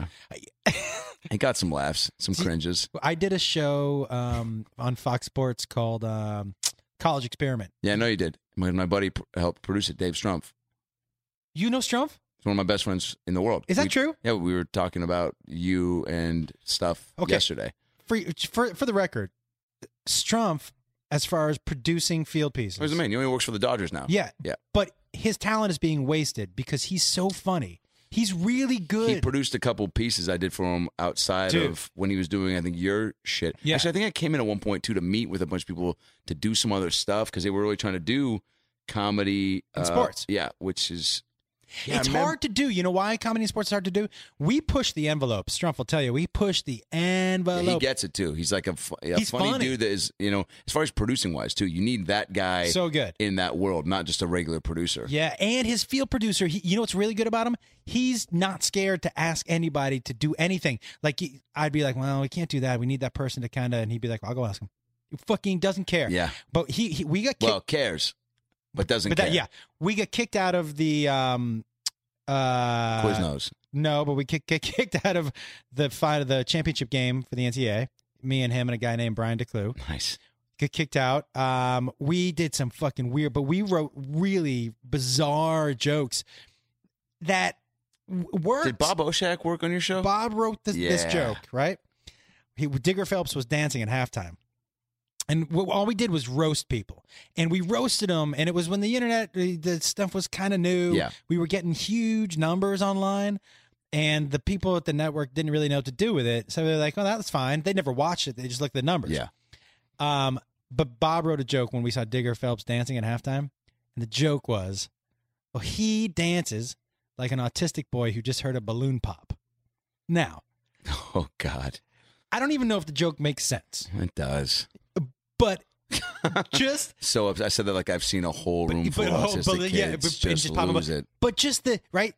It got some laughs, some See- cringes. I did a show um, on Fox Sports called um, College Experiment. Yeah, I know you did. My, my buddy pr- helped produce it, Dave Strumpf. You know Strumpf? He's one of my best friends in the world. Is that We- true? Yeah, we were talking about you and stuff Okay. yesterday. For, for for the record, Strumpf, as far as producing field pieces, Where's the man? He only works for the Dodgers now. yeah, Yeah. but his talent is being wasted because he's so funny. He's really good. He produced a couple pieces I did for him outside Dude. of when he was doing, I think, your shit. Yeah. Actually, I think I came in at one point, too, to meet with a bunch of people to do some other stuff because they were really trying to do comedy. And uh, sports. Yeah, which is... Yeah, it's I remember- hard to do. You know why comedy and sports is hard to do? We push the envelope. Strumpf will tell you. We push the Yeah, envelope. he gets it, too. He's like a, fu- a He's funny, funny. dude that is, you know, as far as producing-wise, too, you need that guy so good. in that world, not just a regular producer. Yeah, and his field producer, he, you know what's really good about him? He's not scared to ask anybody to do anything. Like, he, I'd be like, well, we can't do that. We need that person to kind of, and he'd be like, I'll go ask him. He fucking doesn't care. Yeah. But he, he we got kicked. Well, cares, but doesn't but care. that, yeah, we got kicked out of the, um, uh, Quiznos. no, but we kicked, get kicked out of the fight of the championship game for the N C A A. Me and him and a guy named Brian DeClue. Nice. Get kicked out. Um, we did some fucking weird, but we wrote really bizarre jokes that w- worked. Did Bob Oshak work on your show? Bob wrote this, this Yeah. joke, right? He Digger Phelps was dancing at halftime, and w- all we did was roast people, and we roasted them. And it was when the internet, the the stuff was kind of new. Yeah. We were getting huge numbers online. And the people at the network didn't really know what to do with it. So they're like, oh, that's fine. They never watched it. They just looked at the numbers. Yeah. Um, but Bob wrote a joke when we saw Digger Phelps dancing at halftime. And the joke was, well, he dances like an autistic boy who just heard a balloon pop. Now, Oh, God. I don't even know if the joke makes sense, It does. but just, So ups- I said that like I've seen a whole room But- full but- of oh, autistic but- kids yeah, but- just, and just pop 'em lose up. it. but just the, right?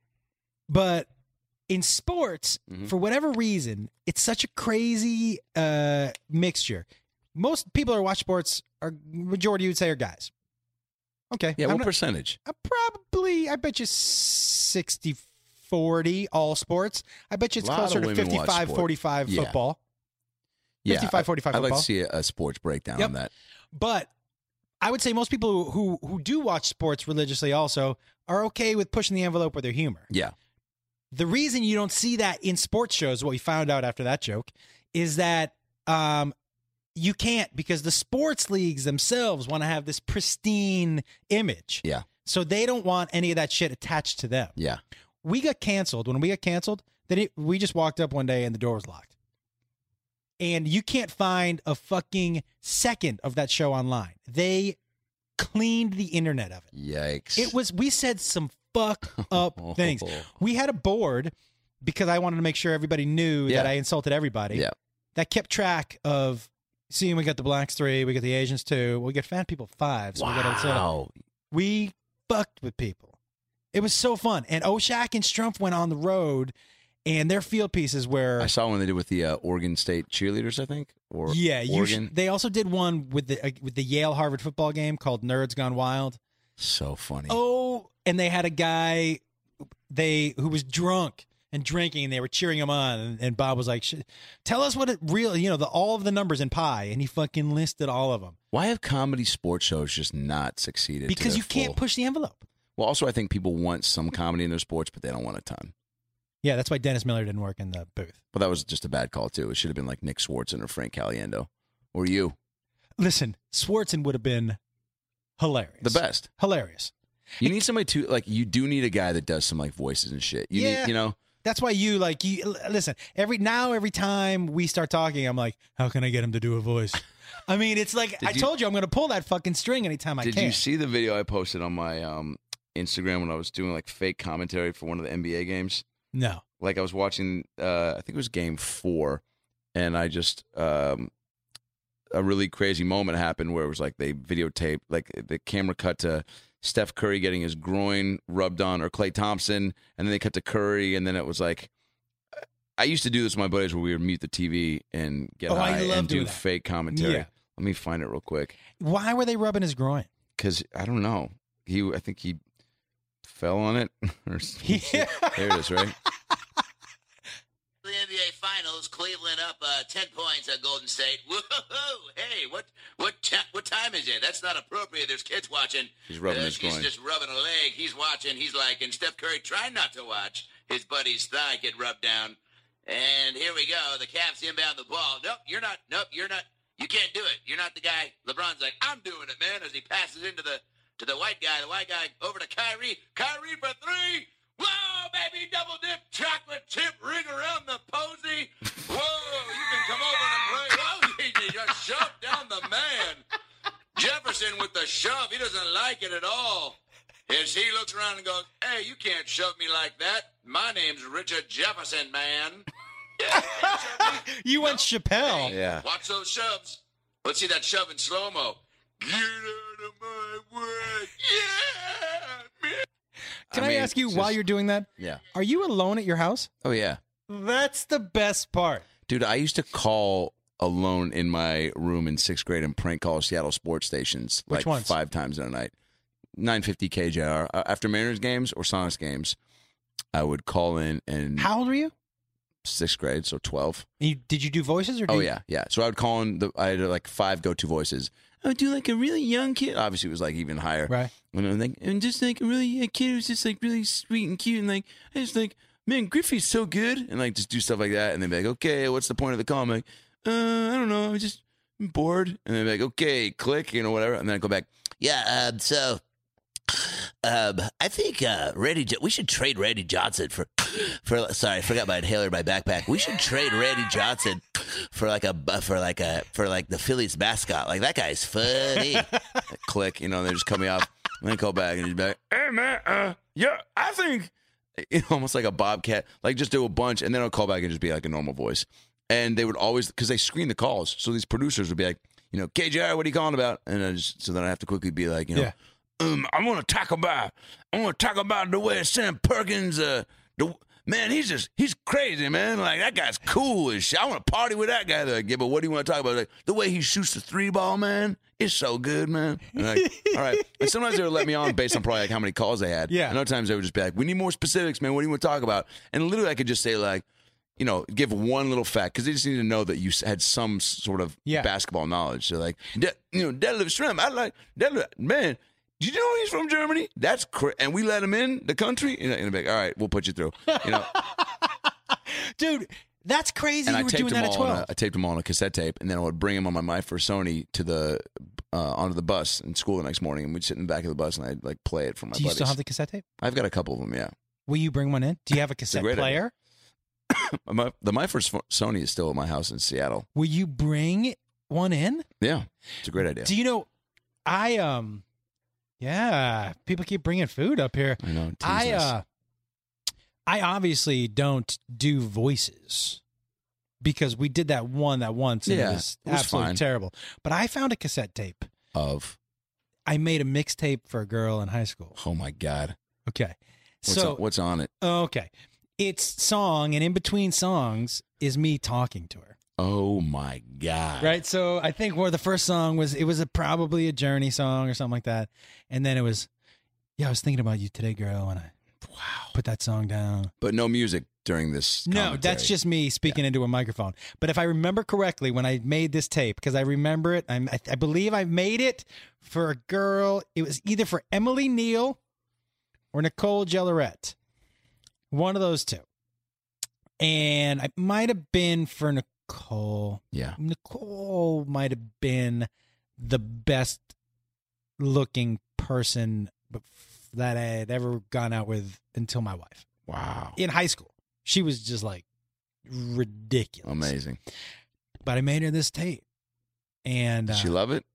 But in sports, Mhm. for whatever reason, it's such a crazy uh, mixture. Most people who watch sports are, majority you would say, are guys. Okay. Yeah, I'm what not- percentage? Uh, probably, I bet you sixty forty all sports. I bet you it's Lot closer of to women watch fifty-five sport. forty-five Yeah. football. Yeah, fifty-five forty-five I'd like football. to see a, a sports breakdown Yep. on that. But I would say most people who, who who do watch sports religiously also are okay with pushing the envelope with their humor. Yeah. The reason you don't see that in sports shows, what we found out after that joke, is that um, you can't, because the sports leagues themselves want to have this pristine image. Yeah. So they don't want any of that shit attached to them. Yeah. We got canceled. When we got canceled, then it, we just walked up one day and the door was locked. And you can't find a fucking second of that show online. They cleaned the internet of it. Yikes. It was, we said some fuck up things. We had a board because I wanted to make sure everybody knew Yeah. that I insulted everybody. Yeah. That kept track of, seeing we got the blacks three, we got the Asians two, we got fat people five. So we got to Wow. we fucked with people. It was so fun. And Oshak and Strumpf went on the road, and their field pieces were I saw one they did with the uh, Oregon State cheerleaders, I think. Or yeah. You Oregon. sh- they also did one with the uh, with the Yale Harvard football game called Nerds Gone Wild. So funny. Oh, and they had a guy they who was drunk and drinking, and they were cheering him on. And, and Bob was like, Sh- "Tell us what it really, you know, the all of the numbers in pi," and he fucking listed all of them. Why have comedy sports shows just not succeeded? to Because their you can't full- push the envelope. Well, also, I think people want some comedy in their sports, but they don't want a ton. Yeah, that's why Dennis Miller didn't work in the booth. But that was just a bad call, too. It should have been like Nick Swartzen or Frank Caliendo. Or you. Listen, Swartzen would have been hilarious. The best. Hilarious. You need somebody to, like, you do need a guy that does some, like, voices and shit. You Yeah. need, you know? That's why you like you l- listen. Every now, every time we start talking, I'm like, how can I get him to do a voice? I mean, it's like Did I you- told you I'm going to pull that fucking string anytime I Did can. you see the video I posted on my um, Instagram when I was doing, like, fake commentary for one of the N B A games? No. Like, I was watching, uh, I think it was game four, and I just, um, a really crazy moment happened where it was like they videotaped, like, the camera cut to Steph Curry getting his groin rubbed on, or Klay Thompson, and then they cut to Curry, and then it was like, I used to do this with my buddies where we would mute the T V and get Oh, I high love and do doing that. fake commentary. Yeah. Let me find it real quick, Why were they rubbing his groin? because I don't know. He, I think he fell on it. or some shit. There it is, right? The N B A Finals, Cleveland up uh, ten points at Golden State. Whoa, hey, what what ta- what time is it? That's not appropriate. There's kids watching. He's rubbing uh, his she's groin. just rubbing a leg. He's watching. He's like, and Steph Curry trying not to watch his buddy's thigh get rubbed down. And here we go. The Cavs inbound the ball. Nope, you're not. Nope, you're not. You can't do it. You're not the guy. LeBron's like, I'm doing it, man, as he passes into the to the white guy. The white guy over to Kyrie. Kyrie for three. Whoa, baby, double dip, chocolate chip, ring around the posy. Whoa, you can come over and play. Whoa, he just shoved down the man. Jefferson with the shove. He doesn't like it at all. As he looks around and goes, hey, you can't shove me like that. My name's Richard Jefferson, man. Yeah, you can't shove me. You went Chappelle. Yeah. Watch those shoves. Let's see that shove in slow-mo. Get out of my way. Yeah, man. Can I I, mean, ask you just- while you're doing that? Yeah. Are you alone at your house? Oh, yeah. That's the best part. Dude, I used to call alone in my room in sixth grade and prank call Seattle sports stations Which like ones? five times in a night. nine fifty K J R. Uh, after Mariners games or Sonics games, I would call in and How old were you? sixth grade, so twelve. You, did you do voices or? Did Oh, you- yeah, yeah. So I would call in, the, I had like five go-to voices. I would do like a really young kid. Obviously, it was like even higher. Right. And, I'm like, and just like a really young kid who's just like really sweet and cute. And like, I just like, man, Griffey's so good. And like, just do stuff like that. And they'd be like, okay, what's the point of the call? I'm like, uh, I don't know. I'm just I'm bored. And they'd be like, okay, click, you know, whatever. And then I go back, yeah, um, so um, I think uh, Randy, Jo- we should trade Randy Johnson for, for. Sorry, I forgot my inhaler in my backpack. We should trade Randy Johnson for like a for like a for like the Phillies mascot. Like that guy's funny. Click, you know, they just cut me off. And then call back and just be like, hey man, uh, yeah, I think, you know, almost like a bobcat, like just do a bunch, and then I'll call back and just be like a normal voice. And they would always, because they screen the calls, so these producers would be like, you know, K J R, what are you calling about? And I just, so then I have to quickly be like, you know, Yeah. um, I want to talk about, I want to talk about the way Sam Perkins, uh, the man, he's just, he's crazy, man. Like that guy's cool as shit. I want to party with that guy. They're like, yeah, but what do you want to talk about? Like the way he shoots the three ball, man, it's so good, man. And like, all right. And sometimes they would let me on based on probably like how many calls they had. Yeah. And other times they would just be like, we need more specifics, man. What do you want to talk about? And literally, I could just say like, you know, give one little fact because they just need to know that you had some sort of Yeah. basketball knowledge. So like, De- you know, Deadlift Shrimp, I like Deadlift, man. Did you know he's from Germany? That's cra- and we let him in the country. And they're like, all right, we'll put you through. You know, Dude, That's crazy. And you I were taped doing them that at all on twelve. a, I taped them all on a cassette tape, and then I would bring them on my My First Sony to the uh, onto the bus in school the next morning, and we'd sit in the back of the bus, and I'd like play it for my Do you buddies. still have the cassette tape? I've got a couple of them. Yeah, Will you bring one in? Do you have a cassette great player? my, the My First Sony is still at my house in Seattle. Will you bring one in? Yeah, it's a great idea. Do you know? I um, yeah. People keep bringing food up here. I know. I tease us. uh, I obviously don't do voices because we did that one that once and Yeah, it was, it was absolutely fine. terrible. But I found a cassette tape. of I made a mixtape for a girl in high school. oh my god, Okay, what's so on, what's on it? okay, it's song, and in between songs is me talking to her. Oh my god, Right. So I think where the first song was, it was a, probably a Journey song or something like that. And then it was, yeah, I was thinking about you today, girl. And I Wow. put that song down. But no music during this. No, commentary. that's just me speaking into a microphone. But if I remember correctly, when I made this tape, because I remember it, I'm, I, I believe I made it for a girl. It was either for Emily Neal or Nicole Jellorette. One of those two. And I might have been for Nicole. yeah. Nicole might have been the best looking person that I had ever gone out with until my wife Wow, in high school. She was just like ridiculous. amazing. But I made her this tape, and Did uh, she love it?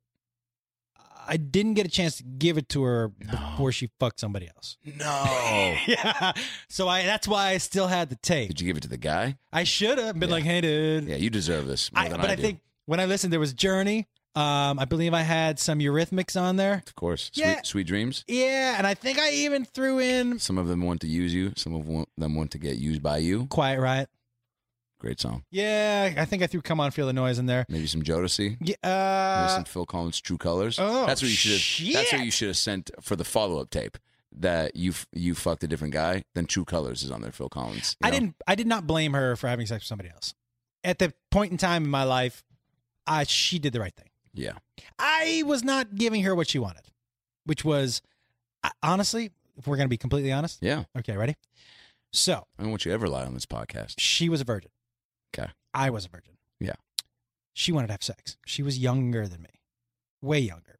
I didn't get a chance to give it to her No. before she fucked somebody else. No. Yeah, so I that's why I still had the tape. Did you give it to the guy? I should have been Yeah. like, "Hey, dude." Yeah, you deserve this more I, than but I, I, do. think when I listened, there was Journey. Um, I believe I had some Eurythmics on there. Of course. Sweet, Yeah. sweet dreams. Yeah, and I think I even threw in Some of them want to use you. Some of them want to get used by you. Quiet Riot. Great song. Yeah, I think I threw "Come On, Feel the Noise" in there. Maybe some Jodeci. Yeah, Maybe uh, some Phil Collins' True Colors. oh, that's what you should have. That's what shit. you should have sent for the follow up tape. That you f- you fucked a different guy. Then True Colors is on there. Phil Collins. you I know? didn't. I did not blame her for having sex with somebody else. At the point in time in my life, I she did the right thing. Yeah. I was not giving her what she wanted, which was I- honestly, if we're going to be completely honest. Yeah. Okay, ready? So I don't want you to ever lie on this podcast. she was a virgin. Okay. I was a virgin. Yeah. She wanted to have sex. She was younger than me, way younger.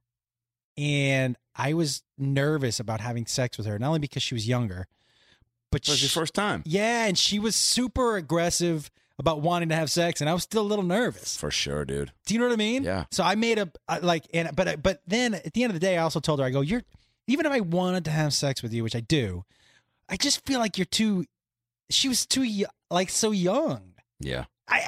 And I was nervous about having sex with her, not only because she was younger, but It was she, your first time. yeah, and she was super aggressive about wanting to have sex, and I was still a little nervous. For sure, dude. Do you know what I mean? Yeah. So I made a I- like, and but but then at the end of the day, I also told her, I go, you're even if I wanted to have sex with you, which I do, I just feel like you're too. She was too y- like so young. Yeah. I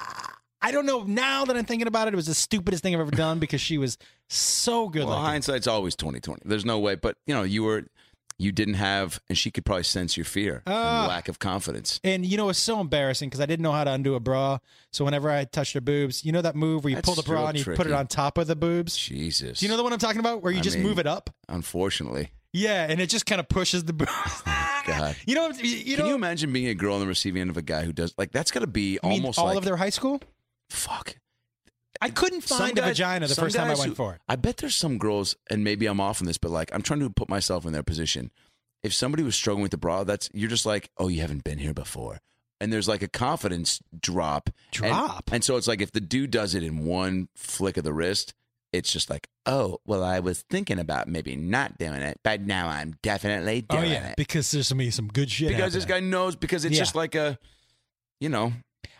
I don't know. Now that I'm thinking about it, it was the stupidest thing I've ever done because she was so good Well, looking. hindsight's always twenty twenty. There's no way, but you know, you were, you didn't have, and she could probably sense your fear Ah. and lack of confidence. And you know, it's so embarrassing because I didn't know how to undo a bra. So whenever I touched her boobs, you know that move where you That's pull the bra real and you put tricky. it on top of the boobs? Jesus. Do you know the one I'm talking about? Where you I just mean- move it up? Unfortunately, Yeah, and it just kind of pushes the boobs. God. You know, you, you Can know, you imagine being a girl on the receiving end of a guy who does like that's got to be I mean, almost all like of their high school? fuck. I couldn't Some find a guys- vagina the some first time I guys went who- for it. I bet there's some girls, and maybe I'm off on this, but like I'm trying to put myself in their position. If somebody was struggling with the bra, that's you're just like, oh, you haven't been here before, and there's like a confidence drop. And- Drop? And, so it's like if the dude does it in one flick of the wrist, it's just like, oh, well, I was thinking about maybe not doing it, but now I'm definitely Oh doing yeah, it because there's some some good shit. because this guy happening. knows. Because it's Yeah. just like a, you know,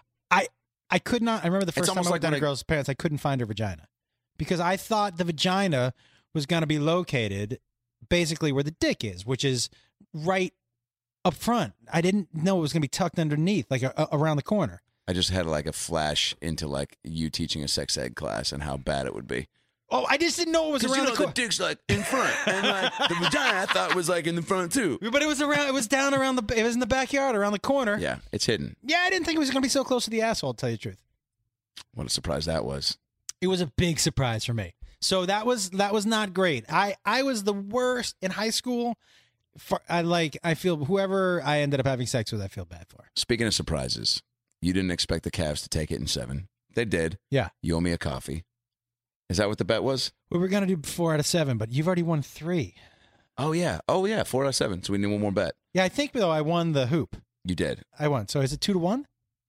I could not. I remember the first time I almost went like down to when a I- girl's parents. I couldn't find her vagina because I thought the vagina was going to be located basically where the dick is, which is right up front. I didn't know it was going to be tucked underneath, like a, a- around the corner. I just had like a flash into like you teaching a sex ed class and how bad it would be. Oh, I just didn't know it was Because around you know the the, corner. dick's like in front, and like the vagina I thought was like in the front too. But it was around. It was down around the. It was in the backyard, around the corner. Yeah, it's hidden. Yeah, I didn't think it was going to be so close to the asshole. To tell you the truth, What a surprise that was. it was a big surprise for me. So that was that was not great. I I was the worst in high school. For, I like. I feel whoever I ended up having sex with, I feel bad for. Speaking of surprises, you didn't expect the Cavs to take it in seven. They did. Yeah. You owe me a coffee. Is that what the bet was? We were going to do four out of seven, but you've already won three. Oh yeah. Oh yeah. Four out of seven. So we need one more bet. Yeah, I think though I won the hoop. You did. I won. So is it two to one?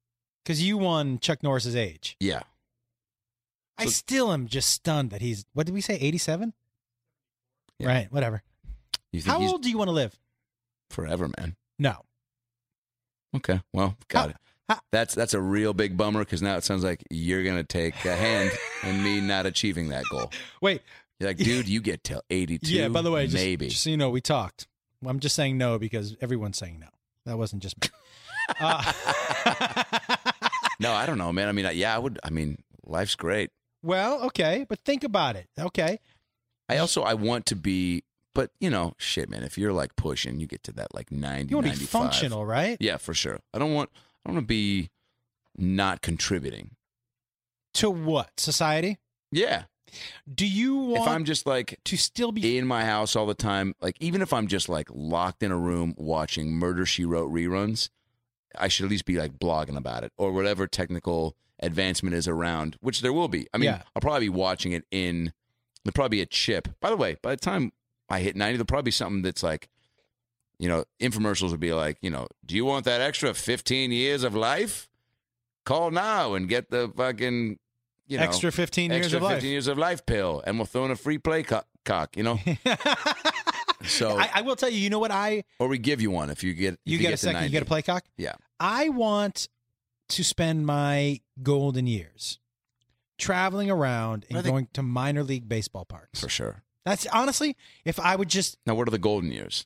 Because you won Chuck Norris's age. Yeah. I So- still am just stunned that he's, what did we say, eighty-seven? Yeah. Right, whatever. You think How he's old do you want to live? forever, man? No. Okay, well, got How- it. how- That's that's a real big bummer because now it sounds like you're gonna take a hand in me not achieving that goal. Wait. You're like, dude, you get till eighty-two. Yeah, by the way, just, maybe. just so you know, we talked. I'm just saying no because everyone's saying no. That wasn't just me. Uh, No, I don't know, man. I mean, yeah, I would. I mean, life's great. well, okay, but think about it. Okay. I also I want to be, but you know, shit, man. If you're like pushing, you get to that like ninety, You want to be ninety-five. functional, right? Yeah, for sure. I don't want. I don't want to be not contributing. To what? Society? Yeah. Do you want If I'm just like to still be in my house all the time, like even if I'm just like locked in a room watching Murder She Wrote reruns, I should at least be like blogging about it or whatever technical advancement is around, which there will be. I mean, Yeah. I'll probably be watching it in. There'll probably be a chip. By the way, by the time I hit ninety, there'll probably be something that's like, you know, infomercials would be like, you know, do you want that extra fifteen years of life? Call now and get the fucking, you know, extra fifteen years extra of life? fifteen years of life pill, and we'll throw in a free play co- cock, you know. So, I, I will tell you, you know what I or we give you one if you get. If you, you get, get a to second, you ninety. get a play cock? Yeah. I want to spend my golden years traveling around and I think- going to minor league baseball parks. For sure. That's honestly, if I would just Now, what are the golden years?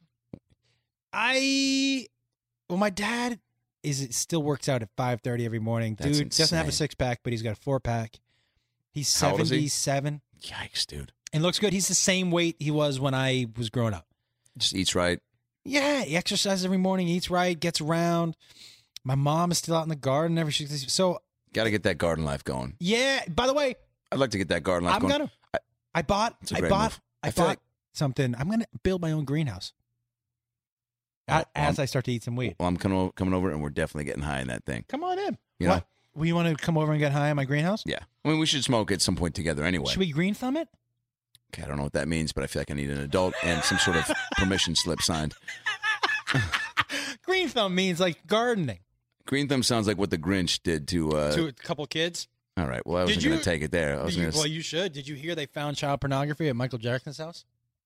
I well, my dad is it still works out at five thirty every morning. That's Dude doesn't have a insane. six pack, but he's got a four pack. He's How old is he? seventy seven Yikes, dude. and looks good. He's the same weight he was when I was growing up. Just eats right. Yeah, he exercises every morning, eats right, gets around. My mom is still out in the garden every so Got to get that garden life going. yeah. By the way, I'd like to get that garden life I'm going. gonna. I- I bought. It's a I great bought. move. I, I feel bought like- something. I'm gonna build my own greenhouse. Oh, A- as um, I start to eat some weed. Well, I'm coming over, coming over, and we're definitely getting high in that thing. Come on in. You know? What? Well, you want to come over and get high in my greenhouse? Yeah. I mean, we should smoke at some point together anyway. Should we green thumb it? Okay, I don't know what that means, but I feel like I need an adult and some sort of permission slip signed. Green thumb means like gardening. Green thumb sounds like what the Grinch did to. Uh, to a couple kids. all right. Well, I wasn't you- going to take it there. I was Did you- going to well, you should. Did you hear they found child pornography at Michael Jackson's house?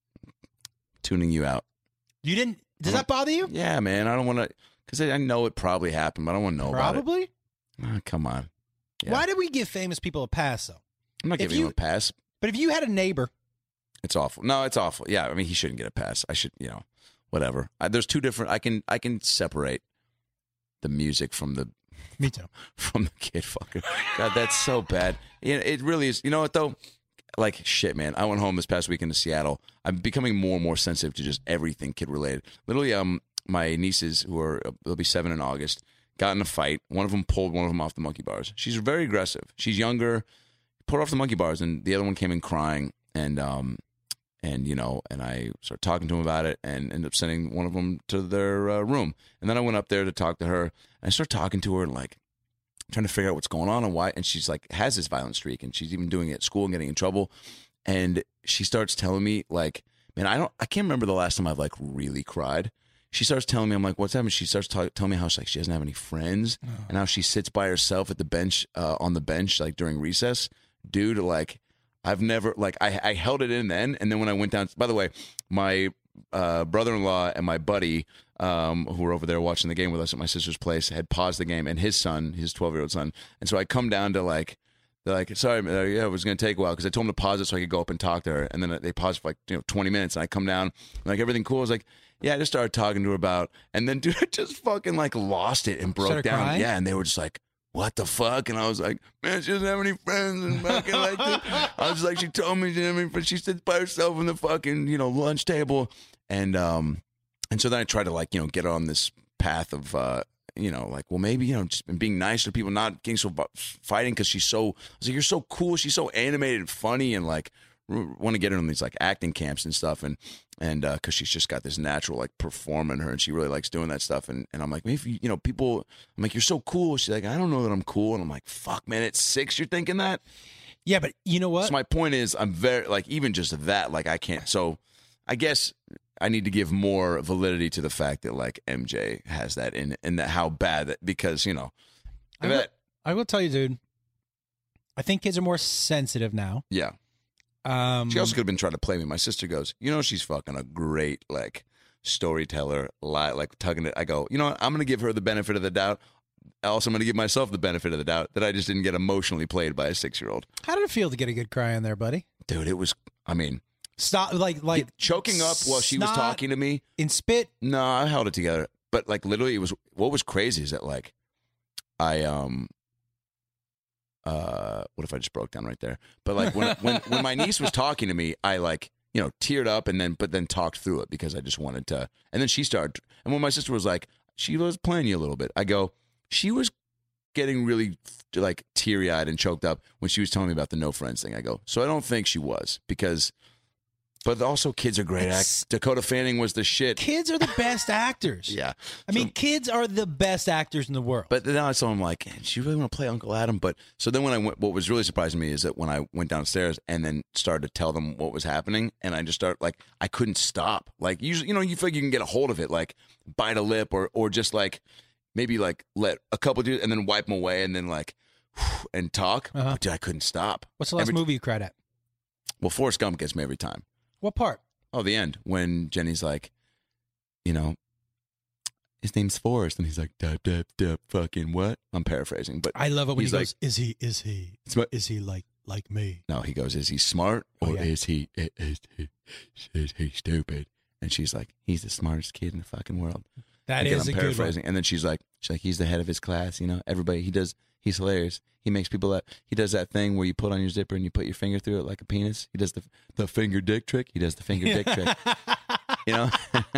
tuning you out. You didn't. Does I that bother you? Yeah, man. I don't want to, because I know it probably happened, but I don't want to know Probably. about it. Ah, come on. Yeah. Why did we give famous people a pass though? I'm not if giving you- him a pass. But if you had a neighbor, It's awful. No, it's awful. Yeah, I mean, he shouldn't get a pass. I should, you know, whatever. I, there's two different. I can I can separate the music from the me too. from the kid fucker. God, that's so bad. Yeah, it really is. You know what though? Like shit, man. I went home this past weekend to Seattle. I'm becoming more and more sensitive to just everything kid related. Literally, um, my nieces who are they'll be seven in August got in a fight. One of them pulled one of them off the monkey bars. She's very aggressive. She's younger. Pulled her off the monkey bars, and the other one came in crying. And um, and you know, and I started talking to him about it, and ended up sending one of them to their uh, room. And then I went up there to talk to her, and I started talking to her, and like trying to figure out what's going on and why. And she's like has this violent streak, and she's even doing it at school and getting in trouble. And she starts telling me like, man, I don't, I can't remember the last time I've like really cried. She starts telling me, I'm like, what's happening? She starts ta- telling me how she, like, she doesn't have any friends, and how she sits by herself at the bench, uh, on the bench, like during recess. Dude, like, I've never, like, I, I held it in then, and then when I went down, by the way, my uh, brother-in-law and my buddy, um, who were over there watching the game with us at my sister's place, had paused the game, and his son, his twelve-year-old son, and so I come down to, like, they're like, sorry, uh, yeah, it was going to take a while, because I told them to pause it so I could go up and talk to her, and then they paused for, like, you know, twenty minutes, and I come down, and, like, everything cool. I was like, yeah, I just started talking to her about, and then, dude, I just fucking, like, lost it and broke Started down. crying? Yeah, and they were just like, what the fuck? And I was like, man, she doesn't have any friends. And fucking like that. I was like, she told me she didn't have any friends. She sits by herself on the fucking, you know, lunch table. And, um, and so then I tried to like, you know, get her on this path of, uh, you know, like, well, maybe, you know, just being nice to people, not getting so fighting because she's so, I was like, you're so cool. She's so animated and funny, and like, want to get her on these like acting camps and stuff, and and uh because she's just got this natural like perform in her, and she really likes doing that stuff, and and I'm like, maybe, you know, people, I'm like, you're so cool. She's like, I don't know that I'm cool, and I'm like, fuck, man, at six you're thinking that. Yeah, but you know what? So my point is, I'm very like, even just that, like, I can't. So I guess I need to give more validity to the fact that like M J has that in, and that how bad that, because, you know, I that, I will tell you, dude. I think kids are more sensitive now. Yeah. Um, She also could have been trying to play me. My sister goes, you know, she's fucking a great like storyteller, li- like tugging it. I go, you know what? I'm going to give her the benefit of the doubt. Also, I'm going to give myself the benefit of the doubt that I just didn't get emotionally played by a six-year-old. How did it feel to get a good cry in there, buddy? Dude, it was, I mean, Stop, like, like choking up while she was snot talking to me. in spit. No, I held it together. But like literally, it was, what was crazy is that like, I, um, uh, what if I just broke down right there? But like when, when, when my niece was talking to me, I like, you know, teared up and then, but then talked through it because I just wanted to. And then she started, and when my sister was like, she was playing you a little bit, I go, she was getting really like teary eyed and choked up when she was telling me about the no friends thing. I go, so I don't think she was because, but also kids are great actors. Dakota Fanning was the shit. Kids are the best actors. Yeah. I mean, kids are the best actors in the world. But then I saw him like, "Do you really want to play Uncle Adam?" But so then when I went, what was really surprising me is that when I went downstairs and then started to tell them what was happening, and I just started like, I couldn't stop. Like usually, you know, you feel like you can get a hold of it, like bite a lip or or just like maybe like let a couple do it and then wipe them away and then like and talk. Uh-huh. But dude, I couldn't stop. What's the last Every- movie you cried at? Well, Forrest Gump gets me every time. What part? Oh, the end when Jenny's like, you know, his name's Forrest, and he's like, dub, dub, dub, fucking what? I'm paraphrasing, but I love it when he's he like, goes, "Is he? Is he? It's my- Is he like like me?" no, he goes, is he smart or Oh, yeah. is he is, is he is he stupid? And she's like, he's the smartest kid in the fucking world. That Again, is I'm a good one. paraphrasing. And then she's like, she's like, he's the head of his class. You know, everybody. He does. He's hilarious. He makes people that he does that thing where you put on your zipper and you put your finger through it like a penis. He does the the finger dick trick. He does the finger dick trick. You know.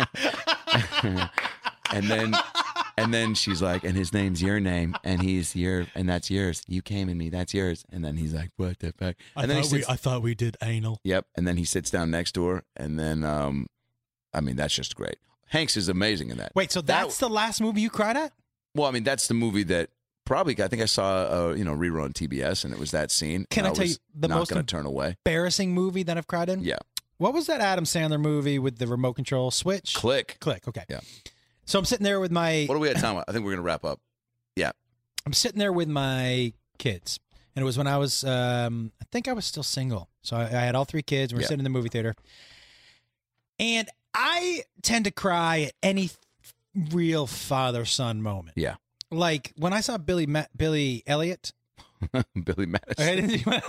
and then and then she's like, and his name's your name, and he's your, and that's yours. You came in me, that's yours. And then he's like, what the fuck? And then he sits, I thought we did anal. yep. And then he sits down next to her, and then, um, I mean, that's just great. Hanks is amazing in that. Wait, so that's the last movie you cried at? Well, I mean, that's the movie that probably, I think I saw, uh, you know, rerun on T B S, and it was that scene. Can and I tell was you the not most going to turn away. Embarrassing movie that I've cried in? Yeah. What was that Adam Sandler movie with the remote control switch? Click. Click. Okay. Yeah. So I'm sitting there with my. What do we have time? I think we're going to wrap up. Yeah. I'm sitting there with my kids, and it was when I was, um, I think I was still single. So I, I had all three kids. We were Yeah. sitting in the movie theater, and I tend to cry at any real father-son moment. Yeah. Like when I saw Billy Ma- Billy Elliot. Billy Madison.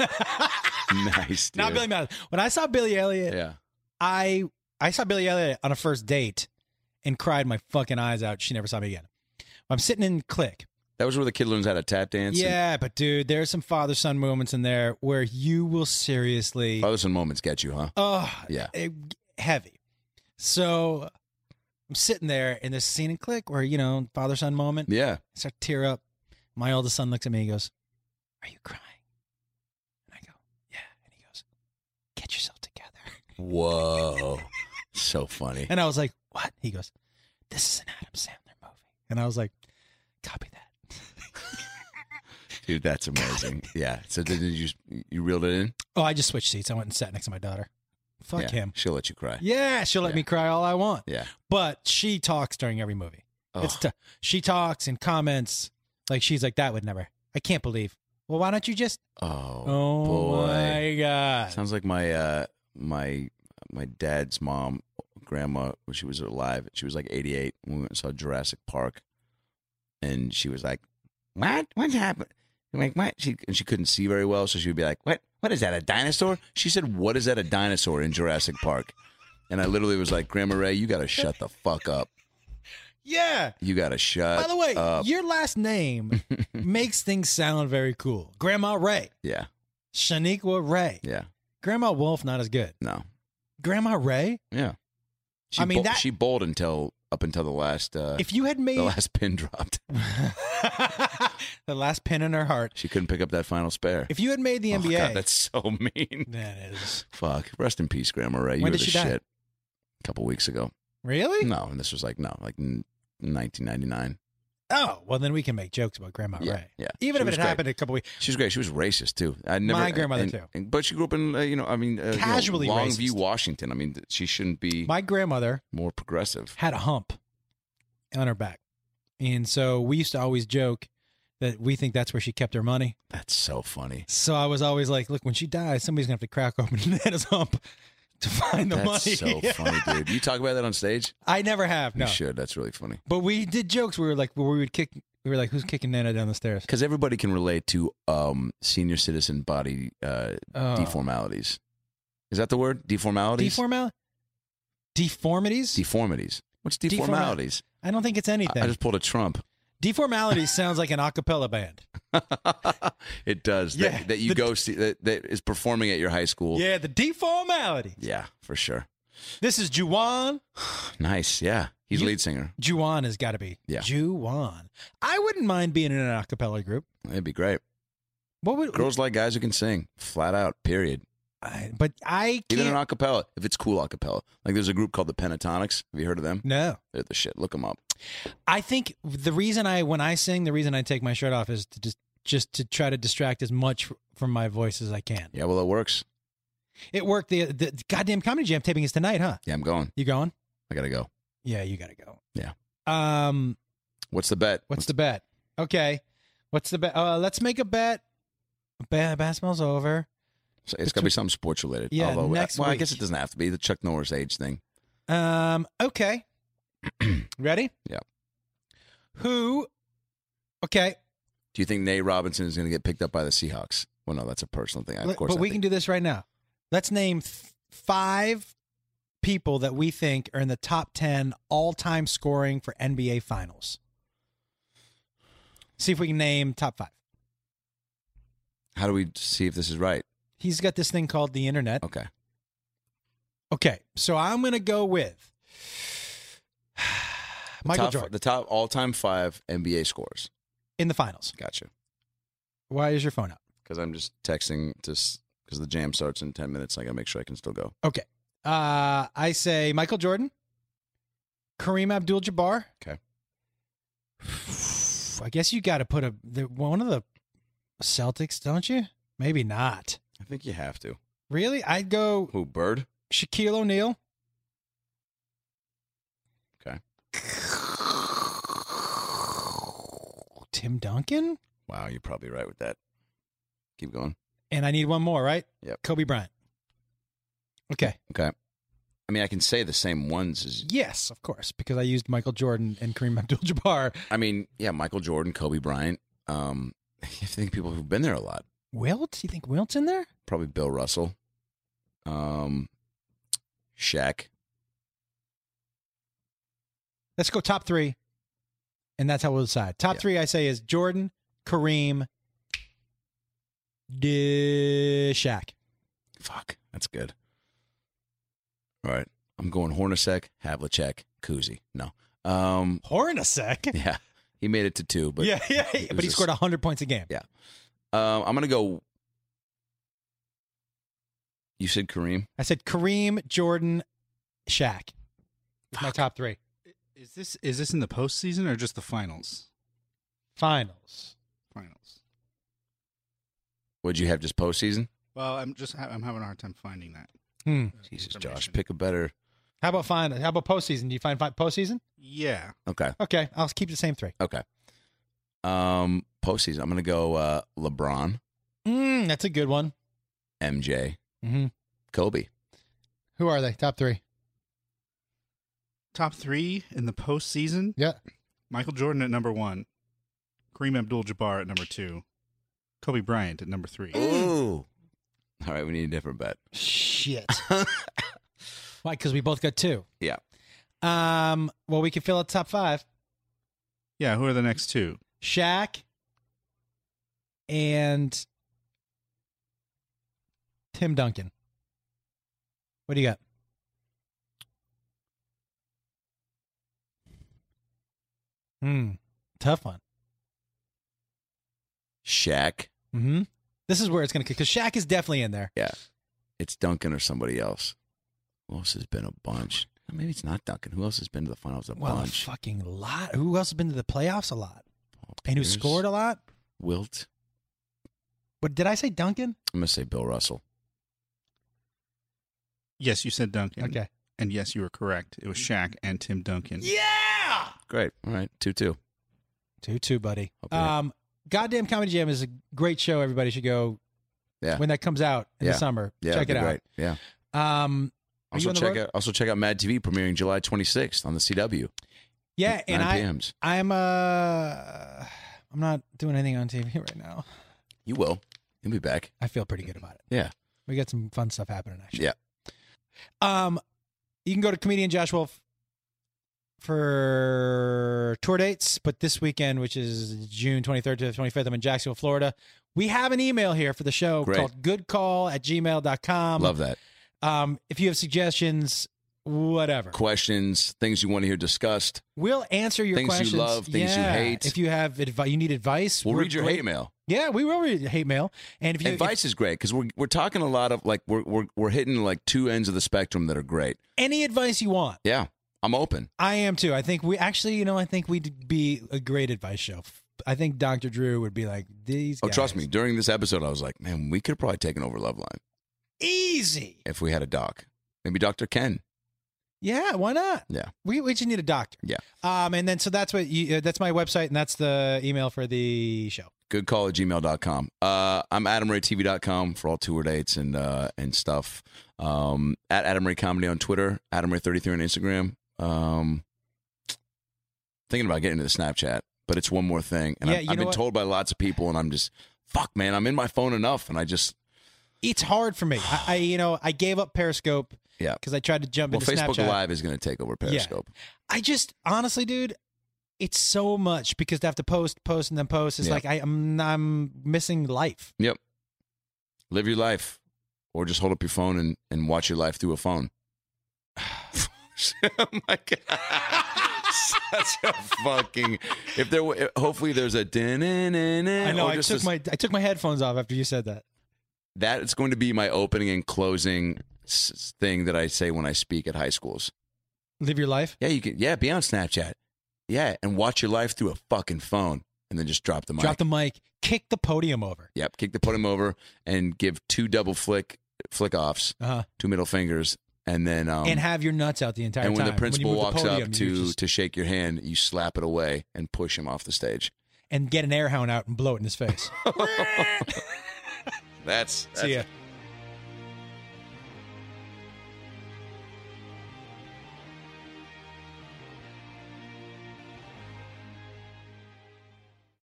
Nice, dude. Not Billy Madison. When I saw Billy Elliot, Yeah. I I saw Billy Elliot on a first date and cried my fucking eyes out. She never saw me again. I'm sitting in Click. That was where the kid learns how to tap dance. Yeah, but dude, there's some father-son moments in there where you will seriously, Father-son moments get you, huh? oh, Yeah. eh, heavy. So I'm sitting there in this scene in Click where, you know, father-son moment. Yeah. I start to tear up. My oldest son looks at me and goes, "Are you crying?" And I go, "Yeah." And he goes, "Get yourself together." Whoa. So funny. And I was like, "What?" He goes, "This is an Adam Sandler movie." And I was like, "Copy that." Dude, that's amazing. Yeah. So did you you reeled it in? Oh, I just switched seats. I went and sat next to my daughter. Fuck yeah. him. She'll let you cry. Yeah, she'll let Yeah. me cry all I want. Yeah. But she talks during every movie. It's Oh. t- she talks and comments like she's like, "That would never. I can't believe." Well, why don't you just? Oh, Oh boy. my god! Sounds like my uh my my dad's mom, grandma, when she was alive, she was like eighty-eight when we went and saw Jurassic Park. And she was like, "What? What happened?" I'm like, "What?" She and she couldn't see very well, so she would be like, "What? What is that? A dinosaur?" She said, "What is that? A dinosaur in Jurassic Park?" And I literally was like, "Grandma Ray, you got to shut the fuck up. Yeah. You got to shut." By the way, up. your last name makes things sound very cool. Grandma Ray, yeah, Shaniqua Ray, yeah, Grandma Wolf, not as good. no, Grandma Ray. yeah. She I mean, bol- that- she bowled until up until the last uh, If you had made the last pin dropped. the last pin in her heart, She couldn't pick up that final spare. if you had made the Oh, N B A, God, that's so mean. that is Fuck. Rest in peace, Grandma Ray. You When were did the she die? shit. A couple weeks ago. really. No, and this was like no, like in nineteen ninety-nine. Oh, well, then we can make jokes about Grandma Yeah, Ray. yeah. Even She if was it had great. happened a couple weeks. She was great. She was racist too. I never. My grandmother, and- too. and- but she grew up in uh, you know, I mean, uh, you know, Casually Longview, racist. Washington. I mean, she shouldn't be My grandmother more progressive. had a hump on her back. And so we used to always joke that we think that's where she kept her money. That's so funny. So I was always like, look, when she dies, somebody's going to have to crack open Nana's hump to find the That's money. so funny, dude. You talk about that on stage? I never have, no. You should. That's really funny. But we did jokes. We were like, where we would kick, we were like, who's kicking Nana down the stairs? Because everybody can relate to um, senior citizen body uh, Oh. deformalities. Is that the word? Deformalities? Deformal? Deformities? Deformities. What's Deforma- deformalities? I don't think it's anything. I, I just pulled a Trump. Deformalities sounds like an a cappella band. It does. Yeah, that, that you the- go see that, that is performing at your high school. Yeah, the deformality. Yeah, for sure. This is Juwan. Nice. Yeah. He's You- lead singer. Juwan has got to be. Yeah. Juwan. I wouldn't mind being in an a cappella group. It'd be great. What would Girls like guys who can sing. Flat out. Period. I, but I Even can't. an acapella, if it's cool acapella. Like there's a group called the Pentatonics. Have you heard of them? No. They're the shit. Look them up. I think the reason I, when I sing, the reason I take my shirt off is to just, just to try to distract as much from my voice as I can. Yeah, well, it works. It worked. The, the goddamn Comedy Jam taping is tonight, huh? Yeah, I'm going. You going? I gotta go. Yeah, you got to go. Yeah. Um, What's the bet? what's the bet? Okay. What's the bet? Uh, let's make a bet. Ba- basketball's over. So it's got to be something sports related. Yeah, Although, next well, I week. guess it doesn't have to be the Chuck Norris age thing. Um, okay. Ready? Yeah. Who? Okay. Do you think Nate Robinson is going to get picked up by the Seahawks? Well, no, that's a personal thing. Of Let- course, but I we think- can do this right now. Let's name th- five people that we think are in the top ten all-time scoring for N B A Finals. See if we can name top five. How do we see if this is right? He's got this thing called the internet. Okay. Okay, so I'm going to go with The Michael top, Jordan The top all-time five N B A scores. in the finals. Gotcha. Why is your phone out? Because I'm just texting to because the jam starts in ten minutes. I got to make sure I can still go. Okay. Uh, I say Michael Jordan, Kareem Abdul-Jabbar. Okay. I guess you got to put a the, one of the Celtics, don't you? Maybe not. I think you have to. Really? I'd go Who, Bird? Shaquille O'Neal. Okay. Tim Duncan? Wow, you're probably right with that. Keep going. And I need one more, right? Yep. Kobe Bryant. Okay. Okay. I mean, I can say the same ones as. Yes, of course, because I used Michael Jordan and Kareem Abdul-Jabbar. I mean, yeah, Michael Jordan, Kobe Bryant. Um, I think people who've been there a lot. Wilt? You think Wilt's in there? Probably Bill Russell. Um, Shaq. Let's go top three, and that's how we'll decide. Top Yeah. three, I say, is Jordan, Kareem, D- Shaq. Fuck, that's good. All right, I'm going Hornacek, Havlicek, Kuzi. No, um, Hornacek. yeah, he made it to two, but yeah, yeah, it but was he a- scored one hundred points a game. Yeah. Um, I'm gonna go. You said Kareem. I said Kareem, Jordan, Shaq. That's my top three. Is this is this in the postseason or just the finals? Finals. Finals. Would you have just postseason? Well, I'm just ha- I'm having a hard time finding that. Hmm. uh, Jesus, Josh, information. pick a better. How about final? How about postseason? Do you find fi- postseason? Yeah. Okay, Okay, I'll keep the same three. okay. Um, postseason. I'm gonna go uh, LeBron, Mm, that's a good one. M J, Mm-hmm. Kobe. Who are they? Top three. Top three in the postseason. Yeah. Michael Jordan at number one. Kareem Abdul-Jabbar at number two. Kobe Bryant at number three. Ooh. All right, we need a different bet. Shit. Why? Because we both got two. Yeah. Um. Well, we can fill out top five. Yeah, who are the next two? Shaq and Tim Duncan. What do you got? Hmm. Tough one. Shaq. Mm-hmm. This is where it's going to kick because Shaq is definitely in there. Yeah. It's Duncan or somebody else. Who else has been a bunch? Maybe it's not Duncan. Who else has been to the finals a Well, a bunch? fucking lot. Who else has been to the playoffs a lot? Paul And who Pierce, scored a lot? Wilt. But did I say Duncan? I'm gonna say Bill Russell. Yes, you said Duncan. Okay. And yes, you were correct. It was Shaq and Tim Duncan. Yeah. Great. All right. Two two. Two two, buddy. Okay. Um, Goddamn Comedy Jam is a great show. Everybody should go. Yeah. When that comes out in Yeah. the summer, Yeah, check it'd it be out. great. Yeah. Um, are you Also on the check road? out also check out Mad T V premiering July twenty-sixth on the C W. Yeah, and nine I, p m s. I'm uh, I'm not doing anything on T V right now. You will. You'll be back. I feel pretty good about it. Yeah. We got some fun stuff happening actually. Yeah. Um, you can go to comedian Josh Wolf for tour dates, but this weekend, which is June twenty-third to the twenty-fifth, I'm in Jacksonville, Florida. We have an email here for the show Great. called goodcall at gmail dot com. Love that. Um, if you have suggestions, whatever, Questions, things you want to hear discussed. we'll answer your Things you questions. love, things you Yeah. hate. If you have advice, you need advice. We'll we're read your great- hate mail. Yeah, we will read hate mail. And if you Advice is great because we're we're talking a lot of like we're we're we're hitting like two ends of the spectrum that are great. if, any advice you want, Yeah, I'm open. I am too. I think we actually, you know, I think we'd be a great advice show. I think Doctor Drew would be like, these Oh, guys. trust me. During this episode, I was like, man, we could have probably taken over Loveline Easy. if we had a doc. Maybe Doctor Ken. Yeah, why not? Yeah. We we just need a doctor. Yeah. Um, and then so that's what you, uh, that's my website, and that's the email for the show. Good call at gmail dot com. Uh, I'm adam ray t v dot com for all tour dates and uh, and stuff. Um, at Adam Ray Comedy on Twitter, Adam Ray thirty-three on Instagram. Um, thinking about getting into the Snapchat, but it's one more thing. And Yeah, I've, you I've know been what? told by lots of people, and I'm just, fuck, man, I'm in my phone enough. And I just, It's hard for me. I, I you know I gave up Periscope. Yeah. Because I tried to jump well, into Facebook Snapchat. Live is going to take over Periscope. I just honestly, dude, it's so much because to have to post, post, and then post. It's Yeah. like I, I'm I'm missing life. Yep. Live your life, or just hold up your phone and, and watch your life through a phone. Oh my god! Such a fucking. If there, were, hopefully there's a. I know. or I just took a- my I took my headphones off after you said that. That is going to be my opening and closing s- thing that I say when I speak at high schools. Live your life. Yeah, you can. Yeah, be on Snapchat. Yeah, and watch your life through a fucking phone, and then just drop the mic. Drop the mic. Kick the podium over. Yep, kick the podium over and give two double flick flick offs, Uh-huh. two middle fingers, and then um, And have your nuts out the entire and when time. the principal you move walks the podium, up you to just- to shake your hand, you slap it away and push him off the stage. and get an air hound out and blow it in his face. That's, that's See ya.